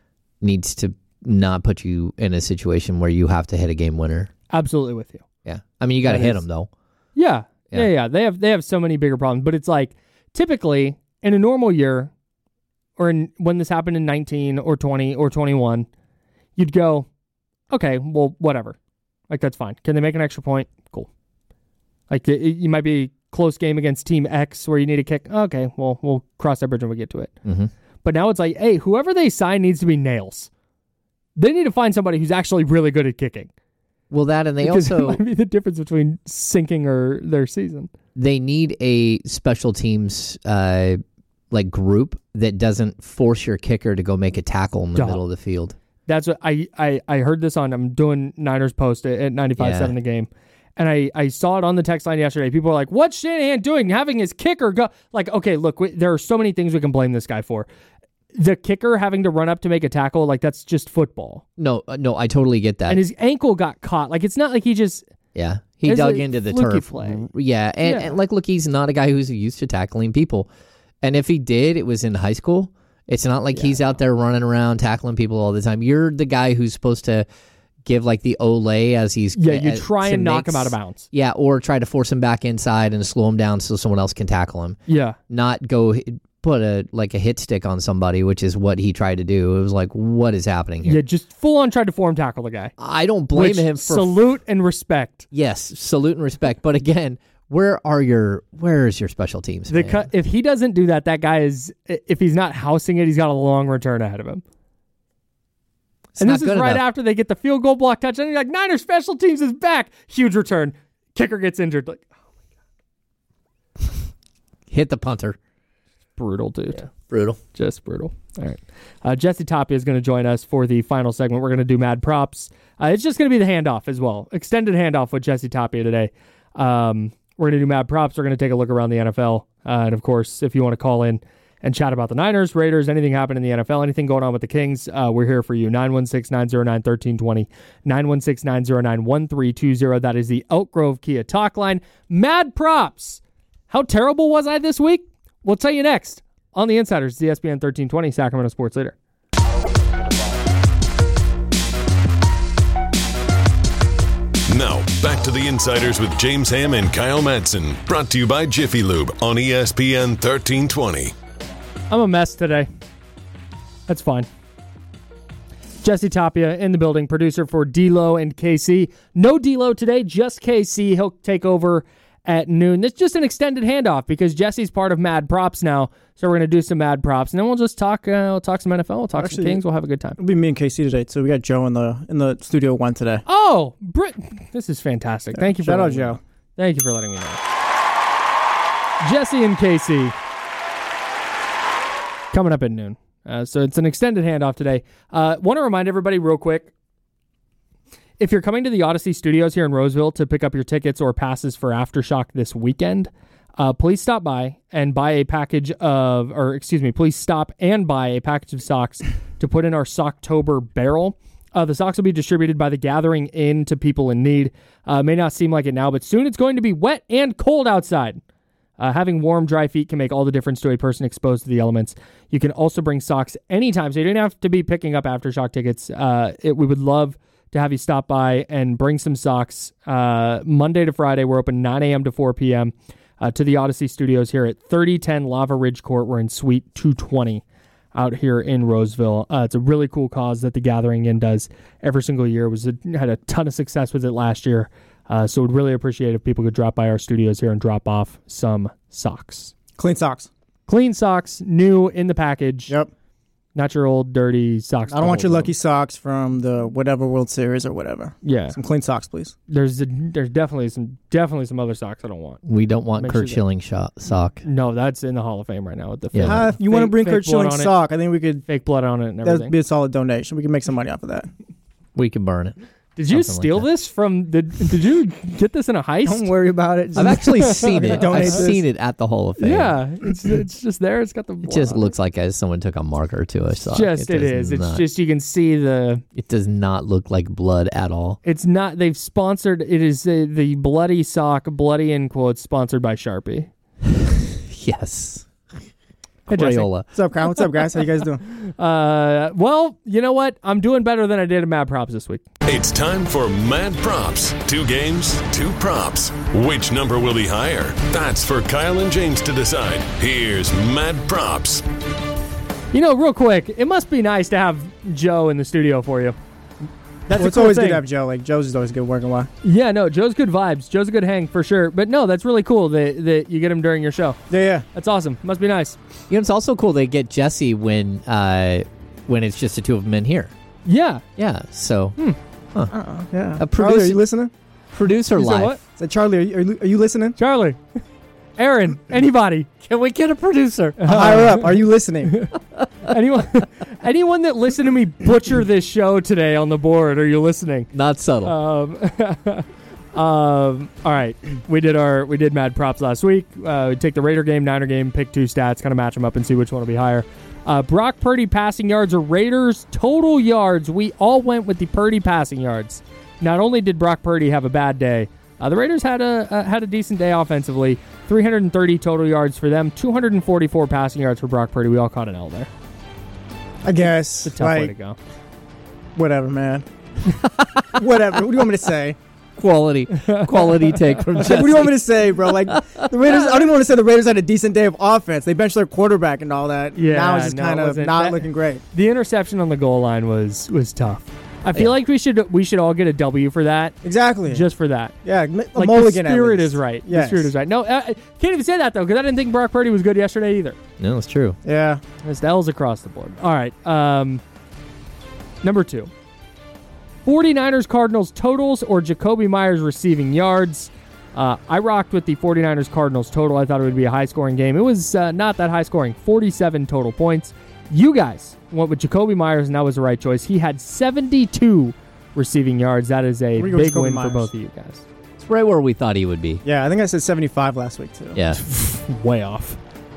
not put you in a situation where you have to hit a game winner. Absolutely with you. Yeah, I mean, you got to hit them though. Yeah. They have so many bigger problems, but it's like typically in a normal year, or when this happened in 19 or 20 or 21, you'd go, okay, well, whatever. Like, that's fine. Can they make an extra point? Cool. Like, you might be a close game against Team X where you need a kick. Okay, well, we'll cross that bridge when we get to it. But now it's like, hey, whoever they sign needs to be nails. They need to find somebody who's actually really good at kicking. Well, that, and they because also... it might be the difference between sinking or their season. They need a special teams like group that doesn't force your kicker to go make a tackle in the middle of the field. That's what I heard this on. I'm doing Niners Post at 95.7 The Game, and I saw it on the text line yesterday. People are like, "What's Shanahan doing? Having his kicker go?" Like, okay, look, there are so many things we can blame this guy for. The kicker having to run up to make a tackle, like, that's just football. No, I totally get that. And his ankle got caught. Like, it's not like he just... Yeah, he dug into the turf. Play. Yeah, and like, look, he's not a guy who's used to tackling people. And if he did, it was in high school. It's not like he's out there running around tackling people all the time. You're the guy who's supposed to give, like, the Olay as he's... Yeah, you try and knock him out of bounds. Yeah, or try to force him back inside and slow him down so someone else can tackle him. Yeah. Not go... put a hit stick on somebody, which is what he tried to do. It was like, what is happening here? Yeah, just full on tried to form tackle the guy. I don't blame him for salute and respect. Yes, salute and respect. But again, where is your special teams? If he doesn't do that, that guy is, if he's not housing it, he's got a long return ahead of him. And this is right after they get the field goal block touchdown. And you're like, Niners special teams is back. Huge return. Kicker gets injured. Like, oh my God. Hit the punter. brutal, dude. Yeah, brutal. Just brutal. All right. Jesse Tapia is going to join us for the final segment. We're going to do Mad Props. It's just going to be the handoff as well. Extended handoff with Jesse Tapia today. We're going to do Mad Props. We're going to take a look around the NFL. And, of course, if you want to call in and chat about the Niners, Raiders, anything happening in the NFL, anything going on with the Kings, we're here for you. 916-909-1320, 916-909-1320. That is the Elk Grove Kia talk line. Mad Props. How terrible was I this week? We'll tell you next on The Insiders, ESPN 1320, Sacramento Sports Leader. Now, back to The Insiders with James Ham and Kyle Madsen. Brought to you by Jiffy Lube on ESPN 1320. I'm a mess today. That's fine. Jesse Tapia in the building, producer for D-Lo and KC. No D-Lo today, just KC. He'll take over at noon. This is just an extended handoff because Jesse's part of Mad Props now. So we're going to do some Mad Props, and then we'll just talk some NFL, we'll talk some Kings, we'll have a good time. It'll be me and KC today, so we got Joe in the studio one today. Oh, this is fantastic. Yeah. Thank you for Shout out, letting me Joe. know. Thank you for letting me know. Jesse and KC coming up at noon. So it's an extended handoff today. Want to remind everybody real quick, if you're coming to the Odyssey Studios here in Roseville to pick up your tickets or passes for Aftershock this weekend, please stop by and buy a package of, please stop and buy a package of socks to put in our Socktober barrel. The socks will be distributed by the Gathering Inn to people in need. May not seem like it now, but soon it's going to be wet and cold outside. Having warm, dry feet can make all the difference to a person exposed to the elements. You can also bring socks anytime, so you don't have to be picking up Aftershock tickets. We would love to have you stop by and bring some socks. Monday to Friday, we're open 9 a.m. to 4 p.m. To the Odyssey Studios here at 3010 Lava Ridge Court. We're in Suite 220 out here in Roseville. It's a really cool cause that the Gathering Inn does every single year. Had a ton of success with it last year. So we'd really appreciate if people could drop by our studios here and drop off some socks. Clean socks. Clean socks, new in the package. Yep. Not your old dirty socks. I don't want your lucky socks from the whatever World Series or whatever. Yeah. Some clean socks, please. There's definitely some other socks I don't want. We don't want Make Kurt sure Schilling sock. No, that's in the Hall of Fame right now with the Yeah. If you want to bring Kurt Schilling's blood on it. sock, I think we could. Fake blood on it and everything. That'd be a solid donation. We can make some money off of that. We can burn it. Did you Something steal like that. this from the? Did you get this in a heist? Don't worry about it. I've actually seen it. Donate I've this. seen it at the Hall of Fame. Yeah, it's just there. It's got the. It just looks like someone took a marker to a sock. It is. It's just you can see the. It does not look like blood at all. It's not. They've sponsored. It is the bloody sock, bloody in quotes, sponsored by Sharpie. Yes. Hey, Jesse. Crayola. What's up, Kyle? What's up, guys? How you guys doing? Well, you know what? I'm doing better than I did at Mad Props this week. It's time for Mad Props. 2 games, 2 props. Which number will be higher? That's for Kyle and James to decide. Here's Mad Props. You know, real quick, it must be nice to have Joe in the studio for you. That's It's a cool always thing. good to have Joe. Like Joe's is always good working with. Yeah, no, Joe's good vibes. Joe's a good hang for sure. But no, that's really cool that you get him during your show. Yeah. That's awesome. Must be nice. You know, it's also cool they get Jesse when it's just the two of them in here. Yeah. Yeah. So, Yeah. A Charlie, are producer- you listening? producer You said life. what? Said Charlie, are you listening? Charlie, Aaron, anybody, Can we get a producer? Higher up, are you listening? anyone that listened to me butcher this show today on the board, are you listening? Not subtle. All right, we did Mad Props last week. We take the Raider game, Niner game, pick 2 stats, kind of match them up and see which one will be higher. Brock Purdy passing yards or Raiders total yards. We all went with the Purdy passing yards. Not only did Brock Purdy have a bad day, the Raiders had a decent day offensively. 330 total yards for them, 244 passing yards for Brock Purdy. We all caught an L there. I guess. It's a tough way to go. Whatever, man. Whatever. What do you want me to say? Quality take from Jesse. What do you want me to say, bro? Like the Raiders. I don't even want to say the Raiders had a decent day of offense. They benched their quarterback and all that. Yeah, now it's just no, kind it of wasn't. not looking great. The interception on the goal line was tough. I feel like we should all get a W for that. Exactly. Just for that. Yeah, a Like mulligan. the spirit at least. is right. Yes. The spirit is right. No, can't even say that though because I didn't think Brock Purdy was good yesterday either. No, it's true. Yeah. There's L's across the board. All right. Number 2. 49ers Cardinals totals or Jacoby Myers receiving yards. I rocked with the 49ers-Cardinals total. I thought it would be a high-scoring game. It was not that high-scoring, 47 total points. You guys went with Jacoby Myers, and that was the right choice. He had 72 receiving yards. That is a big win for both of you guys. It's right where we thought he would be. Yeah, I think I said 75 last week, too. Yeah. Way off.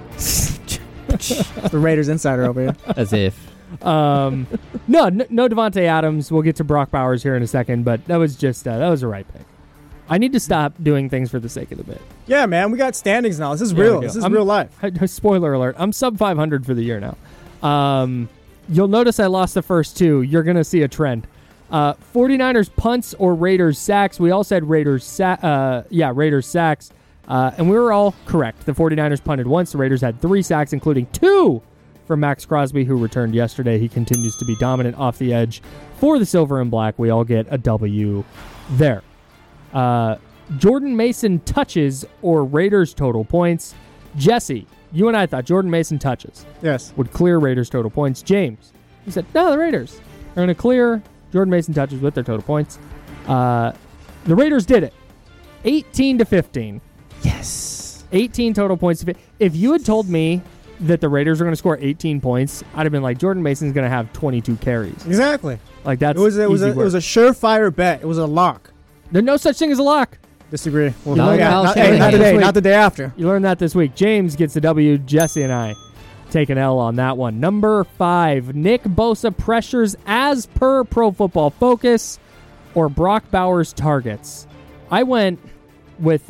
The Raiders insider over here. As if. No Devontae Adams. We'll get to Brock Bowers here in a second, but that was just that was a right pick. I need to stop doing things for the sake of the bit. Yeah, man, we got standings now. This is real. This is real life. Spoiler alert. I'm sub 500 for the year now. You'll notice I lost the first two. You're going to see a trend. 49ers punts or Raiders sacks. We all said Raiders sacks. And we were all correct. The 49ers punted once. The Raiders had 3 sacks, including 2 from Max Crosby, who returned yesterday. He continues to be dominant off the edge. For the silver and black, we all get a W there. Jordan Mason touches or Raiders total points. Jesse, you and I thought Jordan Mason touches. Yes. Would clear Raiders total points. James, he said, no, the Raiders are going to clear Jordan Mason touches with their total points. The Raiders did it. 18-15. Yes. 18 total points. If you had told me that the Raiders are going to score 18 points, I'd have been like, Jordan Mason's going to have 22 carries. Exactly. Like that's it was a surefire bet. It was a lock. There's no such thing as a lock. Disagree. Well, not today. Not the day after. You learned that this week. James gets the W. Jesse and I take an L on that one. Number 5, Nick Bosa pressures as per Pro Football Focus or Brock Bowers targets. I went with,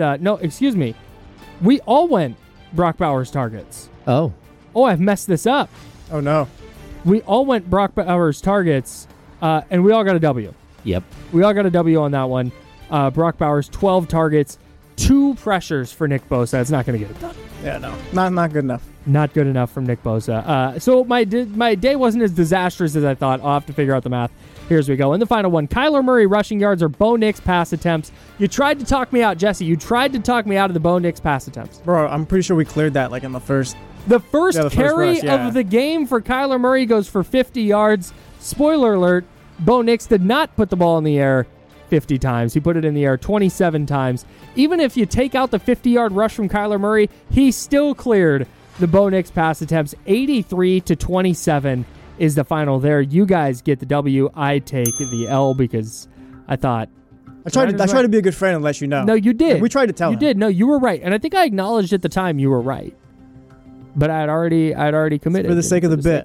we all went Brock Bowers targets. Oh, I've messed this up. Oh, no. We all went Brock Bowers targets, and we all got a W. Yep. We all got a W on that one. Brock Bowers, 12 targets, 2 pressures for Nick Bosa. That's not going to get it done. Yeah, no. Not good enough. Not good enough from Nick Bosa. So my day wasn't as disastrous as I thought. I'll have to figure out the math. Here's we go. In the final one, Kyler Murray rushing yards or Bo Nix pass attempts. You tried to talk me out, Jesse. You tried to talk me out of the Bo Nix pass attempts. Bro, I'm pretty sure we cleared that like in the first. The first carry rush, yeah. of the game for Kyler Murray goes for 50 yards. Spoiler alert, Bo Nix did not put the ball in the air 50 times. He put it in the air 27 times. Even if you take out the 50-yard rush from Kyler Murray, he still cleared the Bo Nix pass attempts. 83-27 is the final there. You guys get the W. I take the L because I thought... I tried to be a good friend and let you know. No, you did. We tried to tell him. You did. No, you were right. And I think I acknowledged at the time you were right. But I'd already committed. For the sake of the bit.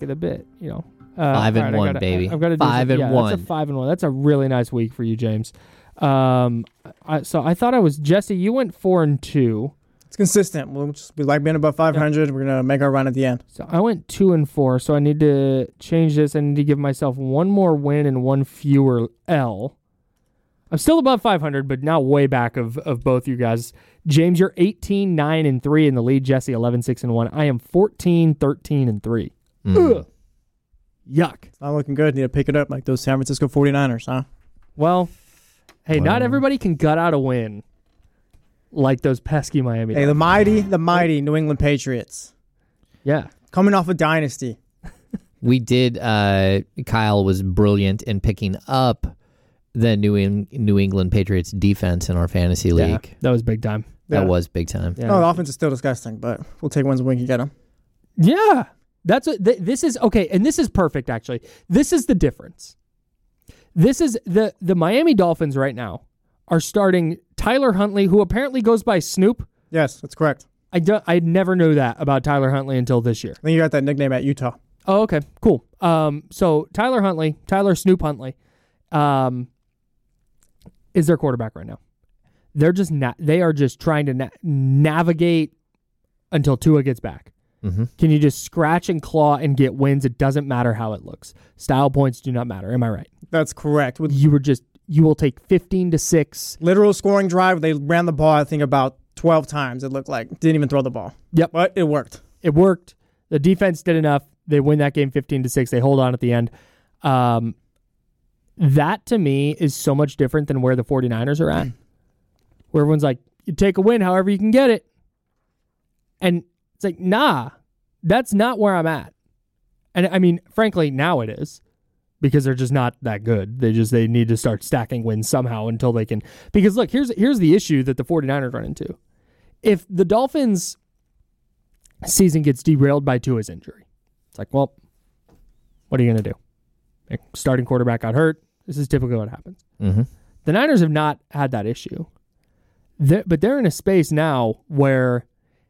5-1, baby. I've got to do 5-1. That's a 5-1. That's a really nice week for you, James. So I thought I was Jesse. You went 4-2. It's consistent. We like being above 500. Yep. We're gonna make our run at the end. So I went 2-4. So I need to change this. I need to give myself one more win and one fewer L. I'm still above 500, but now way back of both you guys. James, you're 18-9-3 in the lead. Jesse, 11-6-1. I am 14-13-3. Ugh. Yuck. It's not looking good. Need to pick it up like those San Francisco 49ers, huh? Well, hey, not everybody can gut out a win like those pesky Miami. Hey, the mighty New England Patriots. Yeah. Coming off a dynasty. We did, Kyle was brilliant in picking up the New England Patriots defense in our fantasy league. Yeah, that was big time. That was big time. Yeah. No, the offense is still disgusting, but we'll take ones when we can get them. Yeah. That's what this is. Okay, and this is perfect, actually. This is the difference. This is the Miami Dolphins right now are starting Tyler Huntley, who apparently goes by Snoop. Yes, that's correct. I never knew that about Tyler Huntley until this year. I think you got that nickname at Utah. Oh, okay, cool. So Tyler Snoop Huntley, is their quarterback right now. They are just trying to navigate until Tua gets back. Mm-hmm. Can you just scratch and claw and get wins? It doesn't matter how it looks. Style points do not matter. Am I right? That's correct. You will take 15-6. Literal scoring drive. They ran the ball, I think, about 12 times. It looked like. Didn't even throw the ball. Yep. But it worked. It worked. The defense did enough. They win that game 15-6. They hold on at the end. That, to me, is so much different than where the 49ers are at. Where everyone's like, you take a win however you can get it. And it's like, nah, that's not where I'm at. And I mean, frankly, now it is. because they're just not that good. They need to start stacking wins somehow until they can. Because look, here's the issue that the 49ers run into. If the Dolphins' season gets derailed by Tua's injury, it's like, well, what are you going to do? Starting quarterback got hurt. This is typically what happens. Mm-hmm. The Niners have not had that issue. But they're in a space now where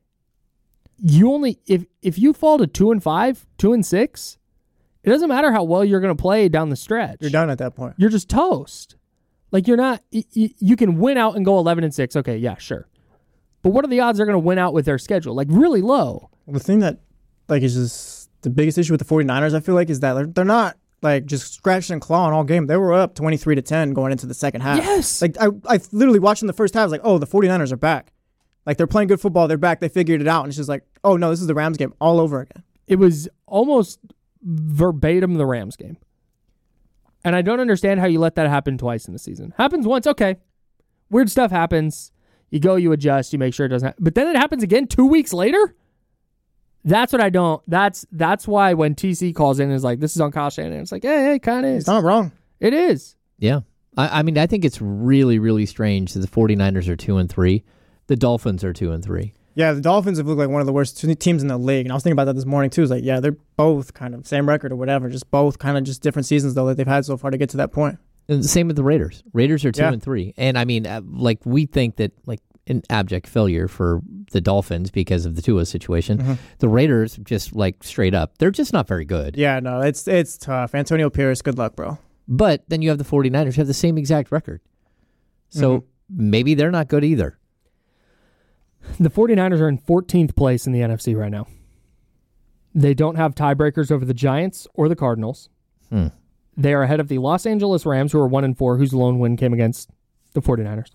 you only, if you fall to 2-5, 2-6, it doesn't matter how well you're going to play down the stretch. You're done at that point. You're just toast. Like you're not, you can win out and go 11-6. Okay, yeah, sure. But what are the odds they're going to win out with their schedule? Like really low. The thing that like is just the biggest issue with the 49ers, I feel like, is that they're not like just scratching and clawing all game. They were up 23-10 going into the second half. Yes. Like I literally watching the first half, I was like, oh, the 49ers are back. Like they're playing good football. They're back. They figured it out. And it's just like, oh no, this is the Rams game all over again. It was almost verbatim the Rams game. And I don't understand how you let that happen twice in the season. Happens once, okay. Weird stuff happens. You go, you adjust, you make sure it doesn't happen. But then it happens again 2 weeks later? That's what I don't. That's why when TC calls in and is like, this is on Kyle Shanahan, it's like, hey, kind of is. It's not wrong. It is. Yeah. I mean, I think it's really, really strange that the 49ers are 2-3. The Dolphins are 2-3. Yeah, the Dolphins have looked like one of the worst teams in the league. And I was thinking about that this morning, too. It's like, yeah, they're both kind of same record or whatever. Just both kind of just different seasons, though, that they've had so far to get to that point. And the same with the Raiders. Raiders are 2-3. And, I mean, like, we think that, like, an abject failure for the Dolphins because of the Tua situation. Mm-hmm. The Raiders, just, like, straight up, they're just not very good. Yeah, no, it's tough. Antonio Pierce, good luck, bro. But then you have the 49ers who have the same exact record. So maybe they're not good either. The 49ers are in 14th place in the NFC right now. They don't have tiebreakers over the Giants or the Cardinals. They are ahead of the Los Angeles Rams, who are 1-4, whose lone win came against the 49ers.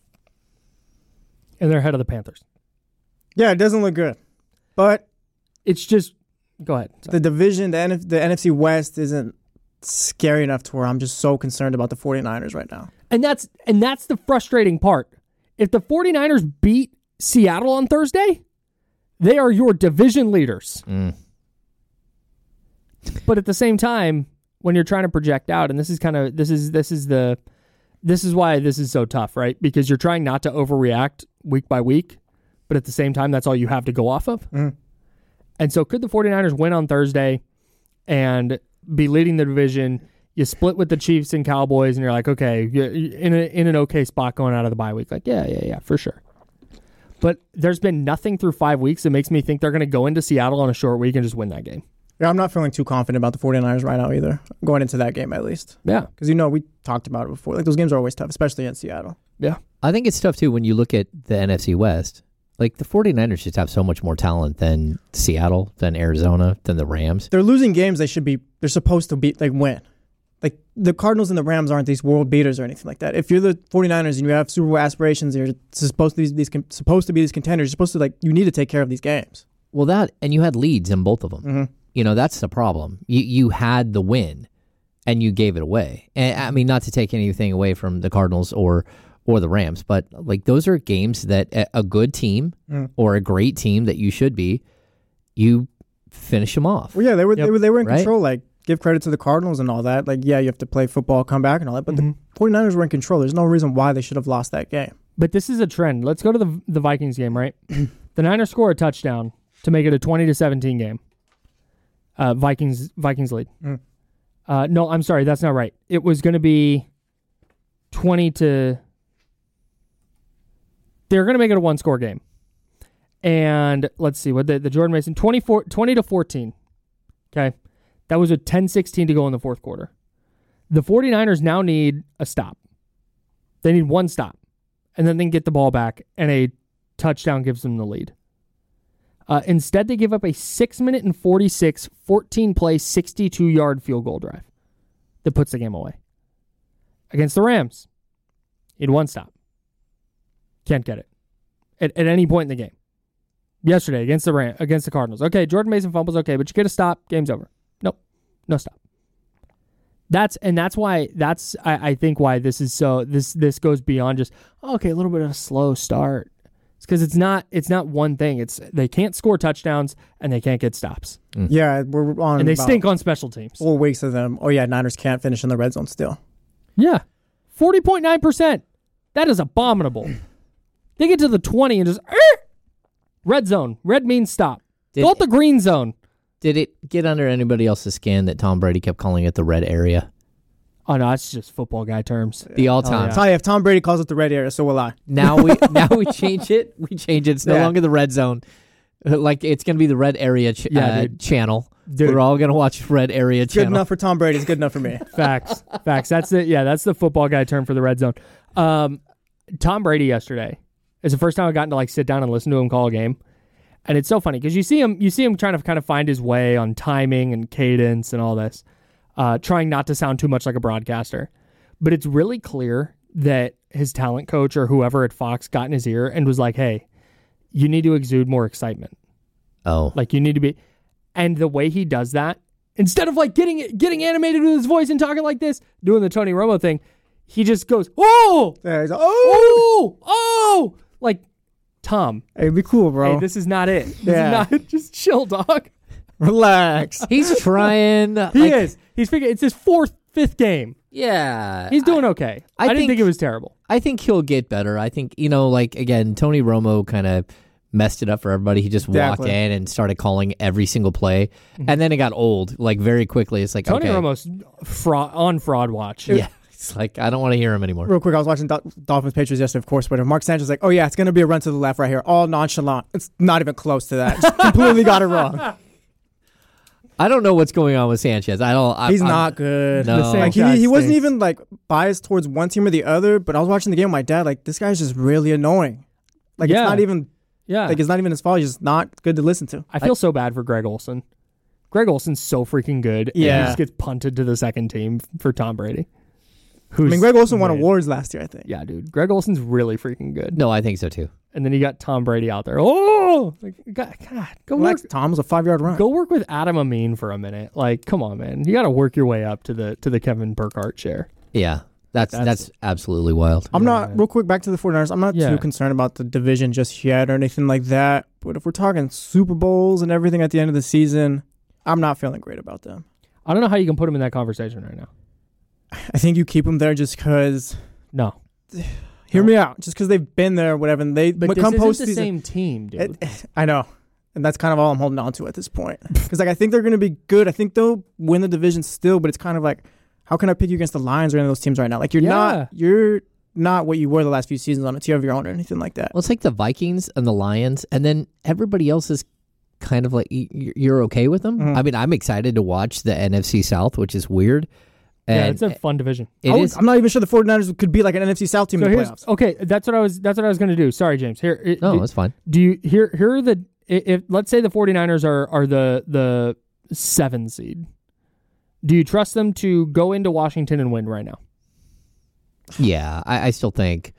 And they're ahead of the Panthers. Yeah, it doesn't look good. But it's just, go ahead. Sorry. The division, the NFC West isn't scary enough to where I'm just so concerned about the 49ers right now. And that's the frustrating part. If the 49ers beat Seattle on Thursday, they are your division leaders. But at the same time, when you're trying to project out, and this is why this is so tough, right? Because you're trying not to overreact week by week, but at the same time, that's all you have to go off of. And so could the 49ers win on Thursday and be leading the division? You split with the Chiefs and Cowboys, and you're like, okay, you're in an okay spot going out of the bye week. Like, yeah, for sure. But there's been nothing through 5 weeks that makes me think they're going to go into Seattle on a short week and just win that game. Yeah, I'm not feeling too confident about the 49ers right now either, going into that game at least. Yeah. Because, we talked about it before. Like, those games are always tough, especially in Seattle. Yeah. I think it's tough, too, when you look at the NFC West. Like, the 49ers just have so much more talent than Seattle, than Arizona, than the Rams. They're losing games they're supposed to win. Like, the Cardinals and the Rams aren't these world beaters or anything like that. If you're the 49ers and you have Super Bowl aspirations, you're supposed to be these contenders, you're supposed to, you need to take care of these games. Well, and you had leads in both of them. That's the problem. You had the win, and you gave it away. And I mean, not to take anything away from the Cardinals or the Rams, but like those are games that a good team or a great team that you should be, you finish them off. Well, yeah, they were in control. Like, give credit to the Cardinals and all that. Like, yeah, you have to play football, come back and all that, but the 49ers were in control. There's no reason why they should have lost that game. But this is a trend. Let's go to the Vikings game, right? The Niners score a touchdown to make it a 20-17 game. Vikings lead. No, I'm sorry, that's not right. It was going to be 20 to... They're going to make it a one-score game. And let's see, what the Jordan Mason, 20-14. Okay? That was a 10-16 to go in the fourth quarter. The 49ers now need a stop. They need one stop. And then they can get the ball back, and a touchdown gives them the lead. Instead, they give up a 6-minute and 46, 14-play, 62-yard field goal drive that puts the game away. Against the Rams, he had one stop. Can't get it at any point in the game. Yesterday, against the Cardinals. Okay, Jordan Mason fumbles, okay, but you get a stop, game's over. Nope, no stop. That's why I think why this is so, this goes beyond just, okay, a little bit of a slow start. It's because it's not one thing. It's they can't score touchdowns and they can't get stops. Yeah, we're on. And they about stink on special teams. 4 weeks of them. Oh yeah, Niners can't finish in the red zone still. Yeah. 40.9%. That is abominable. They get to the 20 and just red zone. Red means stop. Go at the green zone. Did it get under anybody else's skin that Tom Brady kept calling it the red area? Oh no, it's just football guy terms. The all-time. I'll tell you, if Tom Brady calls it the red area, so will I. Now we change it. We change it. It's no longer the red zone. Like it's going to be the red area channel. Dude. We're all going to watch red area channel. Good enough for Tom Brady. It's good enough for me. Facts. That's the football guy term for the red zone. Tom Brady yesterday is the first time I've gotten to like sit down and listen to him call a game. And it's so funny because you see him trying to kind of find his way on timing and cadence and all this, trying not to sound too much like a broadcaster. But it's really clear that his talent coach or whoever at Fox got in his ear and was like, hey, you need to exude more excitement. Oh. Like you need to be. And the way he does that, instead of like getting animated with his voice and talking like this, doing the Tony Romo thing, he just goes, oh, Yeah, he's like, oh, like, Tom. Hey, be cool, bro. Hey, this is not it. This is not, just chill, dog. Relax. He's trying. He is. He's figuring it's his fifth game. Yeah. He's doing okay. I didn't think it was terrible. I think he'll get better. I think, like, again, Tony Romo kind of messed it up for everybody. He just walked in and started calling every single play. And then it got old, like, very quickly. It's like, Tony Romo's on fraud watch. Yeah. It's like, I don't want to hear him anymore. Real quick, I was watching Dolphins Patriots yesterday, of course, but Mark Sanchez was like, oh yeah, it's going to be a run to the left right here. All nonchalant. It's not even close to that. Just completely got it wrong. I don't know what's going on with Sanchez. He's not good. No. Like, he wasn't even like biased towards one team or the other, but I was watching the game with my dad, like, this guy's just really annoying. Like, it's not even like it's not even his fault. He's just not good to listen to. I feel so bad for Greg Olsen. Greg Olsen's so freaking good. Yeah. And he just gets punted to the second team for Tom Brady. Greg Olsen won awards last year, I think. Yeah, dude. Greg Olsen's really freaking good. No, I think so too. And then you got Tom Brady out there. Oh, like, God, go work. Tom was a 5-yard run. Go work with Adam Amin for a minute. Like, come on, man. You got to work your way up to the Kevin Burkhardt chair. Yeah, that's absolutely wild. I'm not, real quick, back to the 49ers. I'm not too concerned about the division just yet or anything like that. But if we're talking Super Bowls and everything at the end of the season, I'm not feeling great about them. I don't know how you can put them in that conversation right now. I think you keep them there just because. No. Hear me out. Just because they've been there or whatever. And they but come this isn't postseason. the same team, dude. I know. And that's kind of all I'm holding on to at this point. Because I think they're going to be good. I think they'll win the division still, but it's kind of like, how can I pick you against the Lions or any of those teams right now? Like, you're not what you were the last few seasons on a tier of your own or anything like that. Well, it's like the Vikings and the Lions, and then everybody else is kind of like, you're okay with them? Mm-hmm. I mean, I'm excited to watch the NFC South, which is weird. And it's a fun division. I'm not even sure the 49ers could be like an NFC South team in the playoffs. Okay, that's what I was going to do. Sorry, James. That's fine. Do you here are the if let's say the 49ers are the 7 seed. Do you trust them to go into Washington and win right now? Yeah, I still think.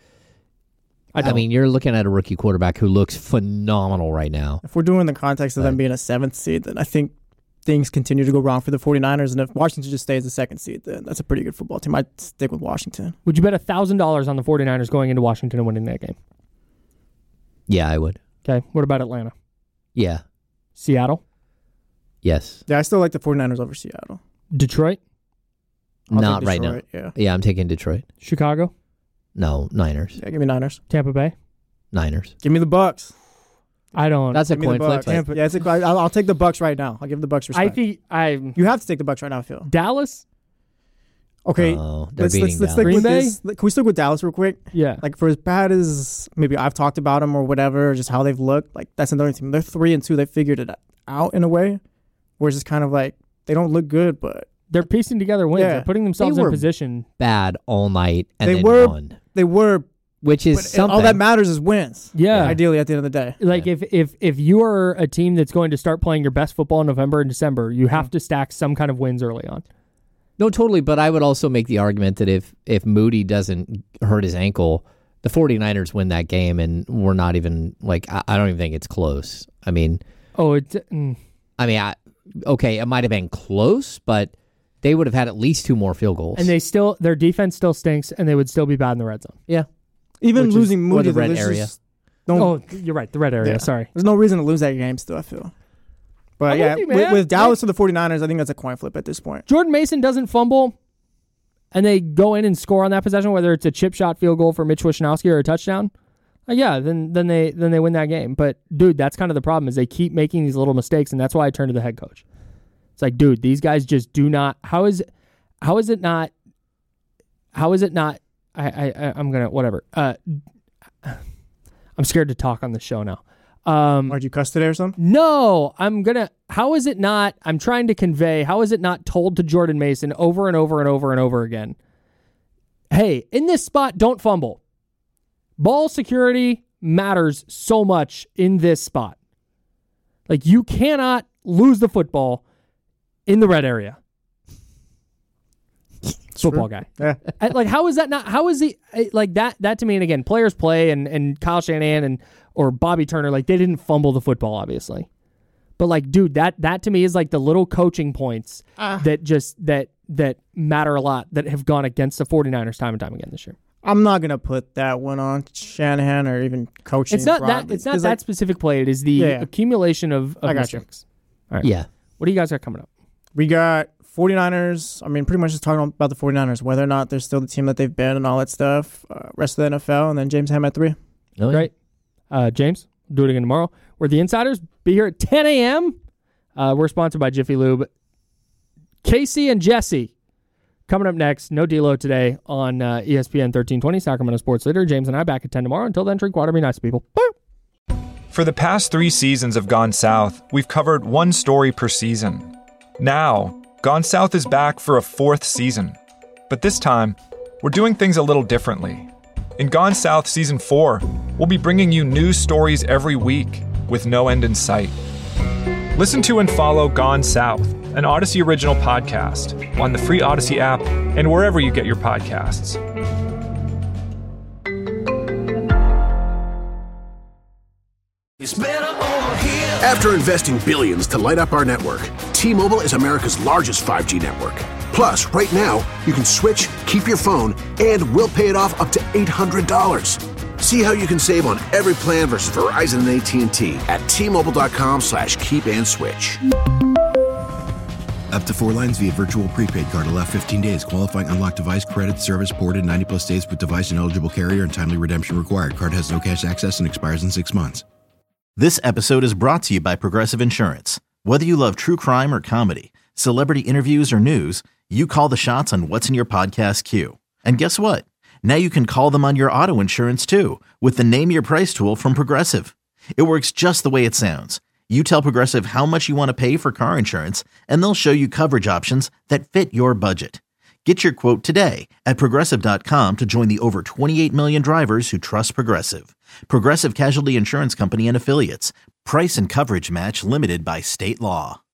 I mean, you're looking at a rookie quarterback who looks phenomenal right now. If we're doing the context of them being a 7th seed, then I think things continue to go wrong for the 49ers. And if Washington just stays the 2nd seed, then that's a pretty good football team. I'd stick with Washington. Would you bet $1,000 on the 49ers going into Washington and winning that game? Yeah, I would. Okay. What about Atlanta? Yeah. Seattle? Yes. Yeah, I still like the 49ers over Seattle. Detroit? Not right now. Yeah, I'm taking Detroit. Chicago? No, Niners. Yeah, give me Niners. Tampa Bay? Niners. Give me the Bucks. I don't. That's a coin flip. Yeah, I'll take the Bucks right now. I'll give the Bucks respect. I think you have to take the Bucks right now, I feel. Dallas? Okay. Let's stick with this. Can we stick with Dallas real quick? Yeah. Like, for as bad as maybe I've talked about them or whatever, just how they've looked, like, that's another team. They're 3-2. They figured it out in a way. Whereas it's kind of like, they don't look good, but they're piecing together wins. Yeah. They're putting themselves in position. Bad all night and they then won. They were. Which is something. All that matters is wins. Yeah. Ideally, at the end of the day. Like, if you are a team that's going to start playing your best football in November and December, you have to stack some kind of wins early on. No, totally. But I would also make the argument that if Moody doesn't hurt his ankle, the 49ers win that game, and we're not even, like, I don't even think it's close. I mean. Oh, okay, it might have been close, but they would have had at least 2 more field goals. And their defense still stinks, and they would still be bad in the red zone. Yeah. Even losing Moody, the red area. You're right. The red area. Yeah. Sorry. There's no reason to lose that game still, I feel. But I'm with you, man. with Dallas or the 49ers, I think that's a coin flip at this point. Jordan Mason doesn't fumble, and they go in and score on that possession, whether it's a chip shot field goal for Mitch Wishnowsky or a touchdown. Then they win that game. But dude, that's kind of the problem is they keep making these little mistakes, and that's why I turn to the head coach. It's like, dude, these guys just do not. How is it not? I'm gonna whatever. I'm scared to talk on the show now. Why'd you cuss today or something? No, how is it not? I'm trying to convey. How is it not told to Jordan Mason over and over and over and over again? Hey, in this spot, don't fumble. Ball security matters so much in this spot. Like, you cannot lose the football in the red area. Football guy. Yeah. Like, how is that not? How is he like that? That to me, and again, players play, and Kyle Shanahan or Bobby Turner, like, they didn't fumble the football, obviously. But like, dude, that to me is like the little coaching points that matter a lot that have gone against the 49ers time and time again this year. I'm not gonna put that one on Shanahan or even coaching. It's not that specific play. It is the accumulation of mistakes. All right. Yeah. What do you guys got coming up? We got 49ers. I mean, pretty much just talking about the 49ers, whether or not they're still the team that they've been and all that stuff. Rest of the NFL, and then James Ham at 3. Great. James, we'll do it again tomorrow. We're the Insiders. Be here at 10 a.m. We're sponsored by Jiffy Lube. Casey and Jesse coming up next. No D-Lo today on ESPN 1320, Sacramento Sports Leader. James and I back at 10 tomorrow. Until then, drink water. Be nice to people. Bye. For the past 3 seasons of Gone South, we've covered one story per season. Now, Gone South is back for a 4th season. But this time, we're doing things a little differently. In Gone South Season 4, we'll be bringing you news stories every week with no end in sight. Listen to and follow Gone South, an Odyssey original podcast, on the free Odyssey app and wherever you get your podcasts. It's better over here. After investing billions to light up our network, T-Mobile is America's largest 5G network. Plus, right now, you can switch, keep your phone, and we'll pay it off up to $800. See how you can save on every plan versus Verizon and AT&T at T-Mobile.com/keep-and-switch. Up to 4 lines via virtual prepaid card. Allow 15 days. Qualifying unlocked device credit service ported 90-plus days with device and eligible carrier and timely redemption required. Card has no cash access and expires in 6 months. This episode is brought to you by Progressive Insurance. Whether you love true crime or comedy, celebrity interviews or news, you call the shots on what's in your podcast queue. And guess what? Now you can call them on your auto insurance too with the Name Your Price tool from Progressive. It works just the way it sounds. You tell Progressive how much you want to pay for car insurance, and they'll show you coverage options that fit your budget. Get your quote today at Progressive.com to join the over 28 million drivers who trust Progressive. Progressive Casualty Insurance Company and Affiliates. Price and coverage match limited by state law.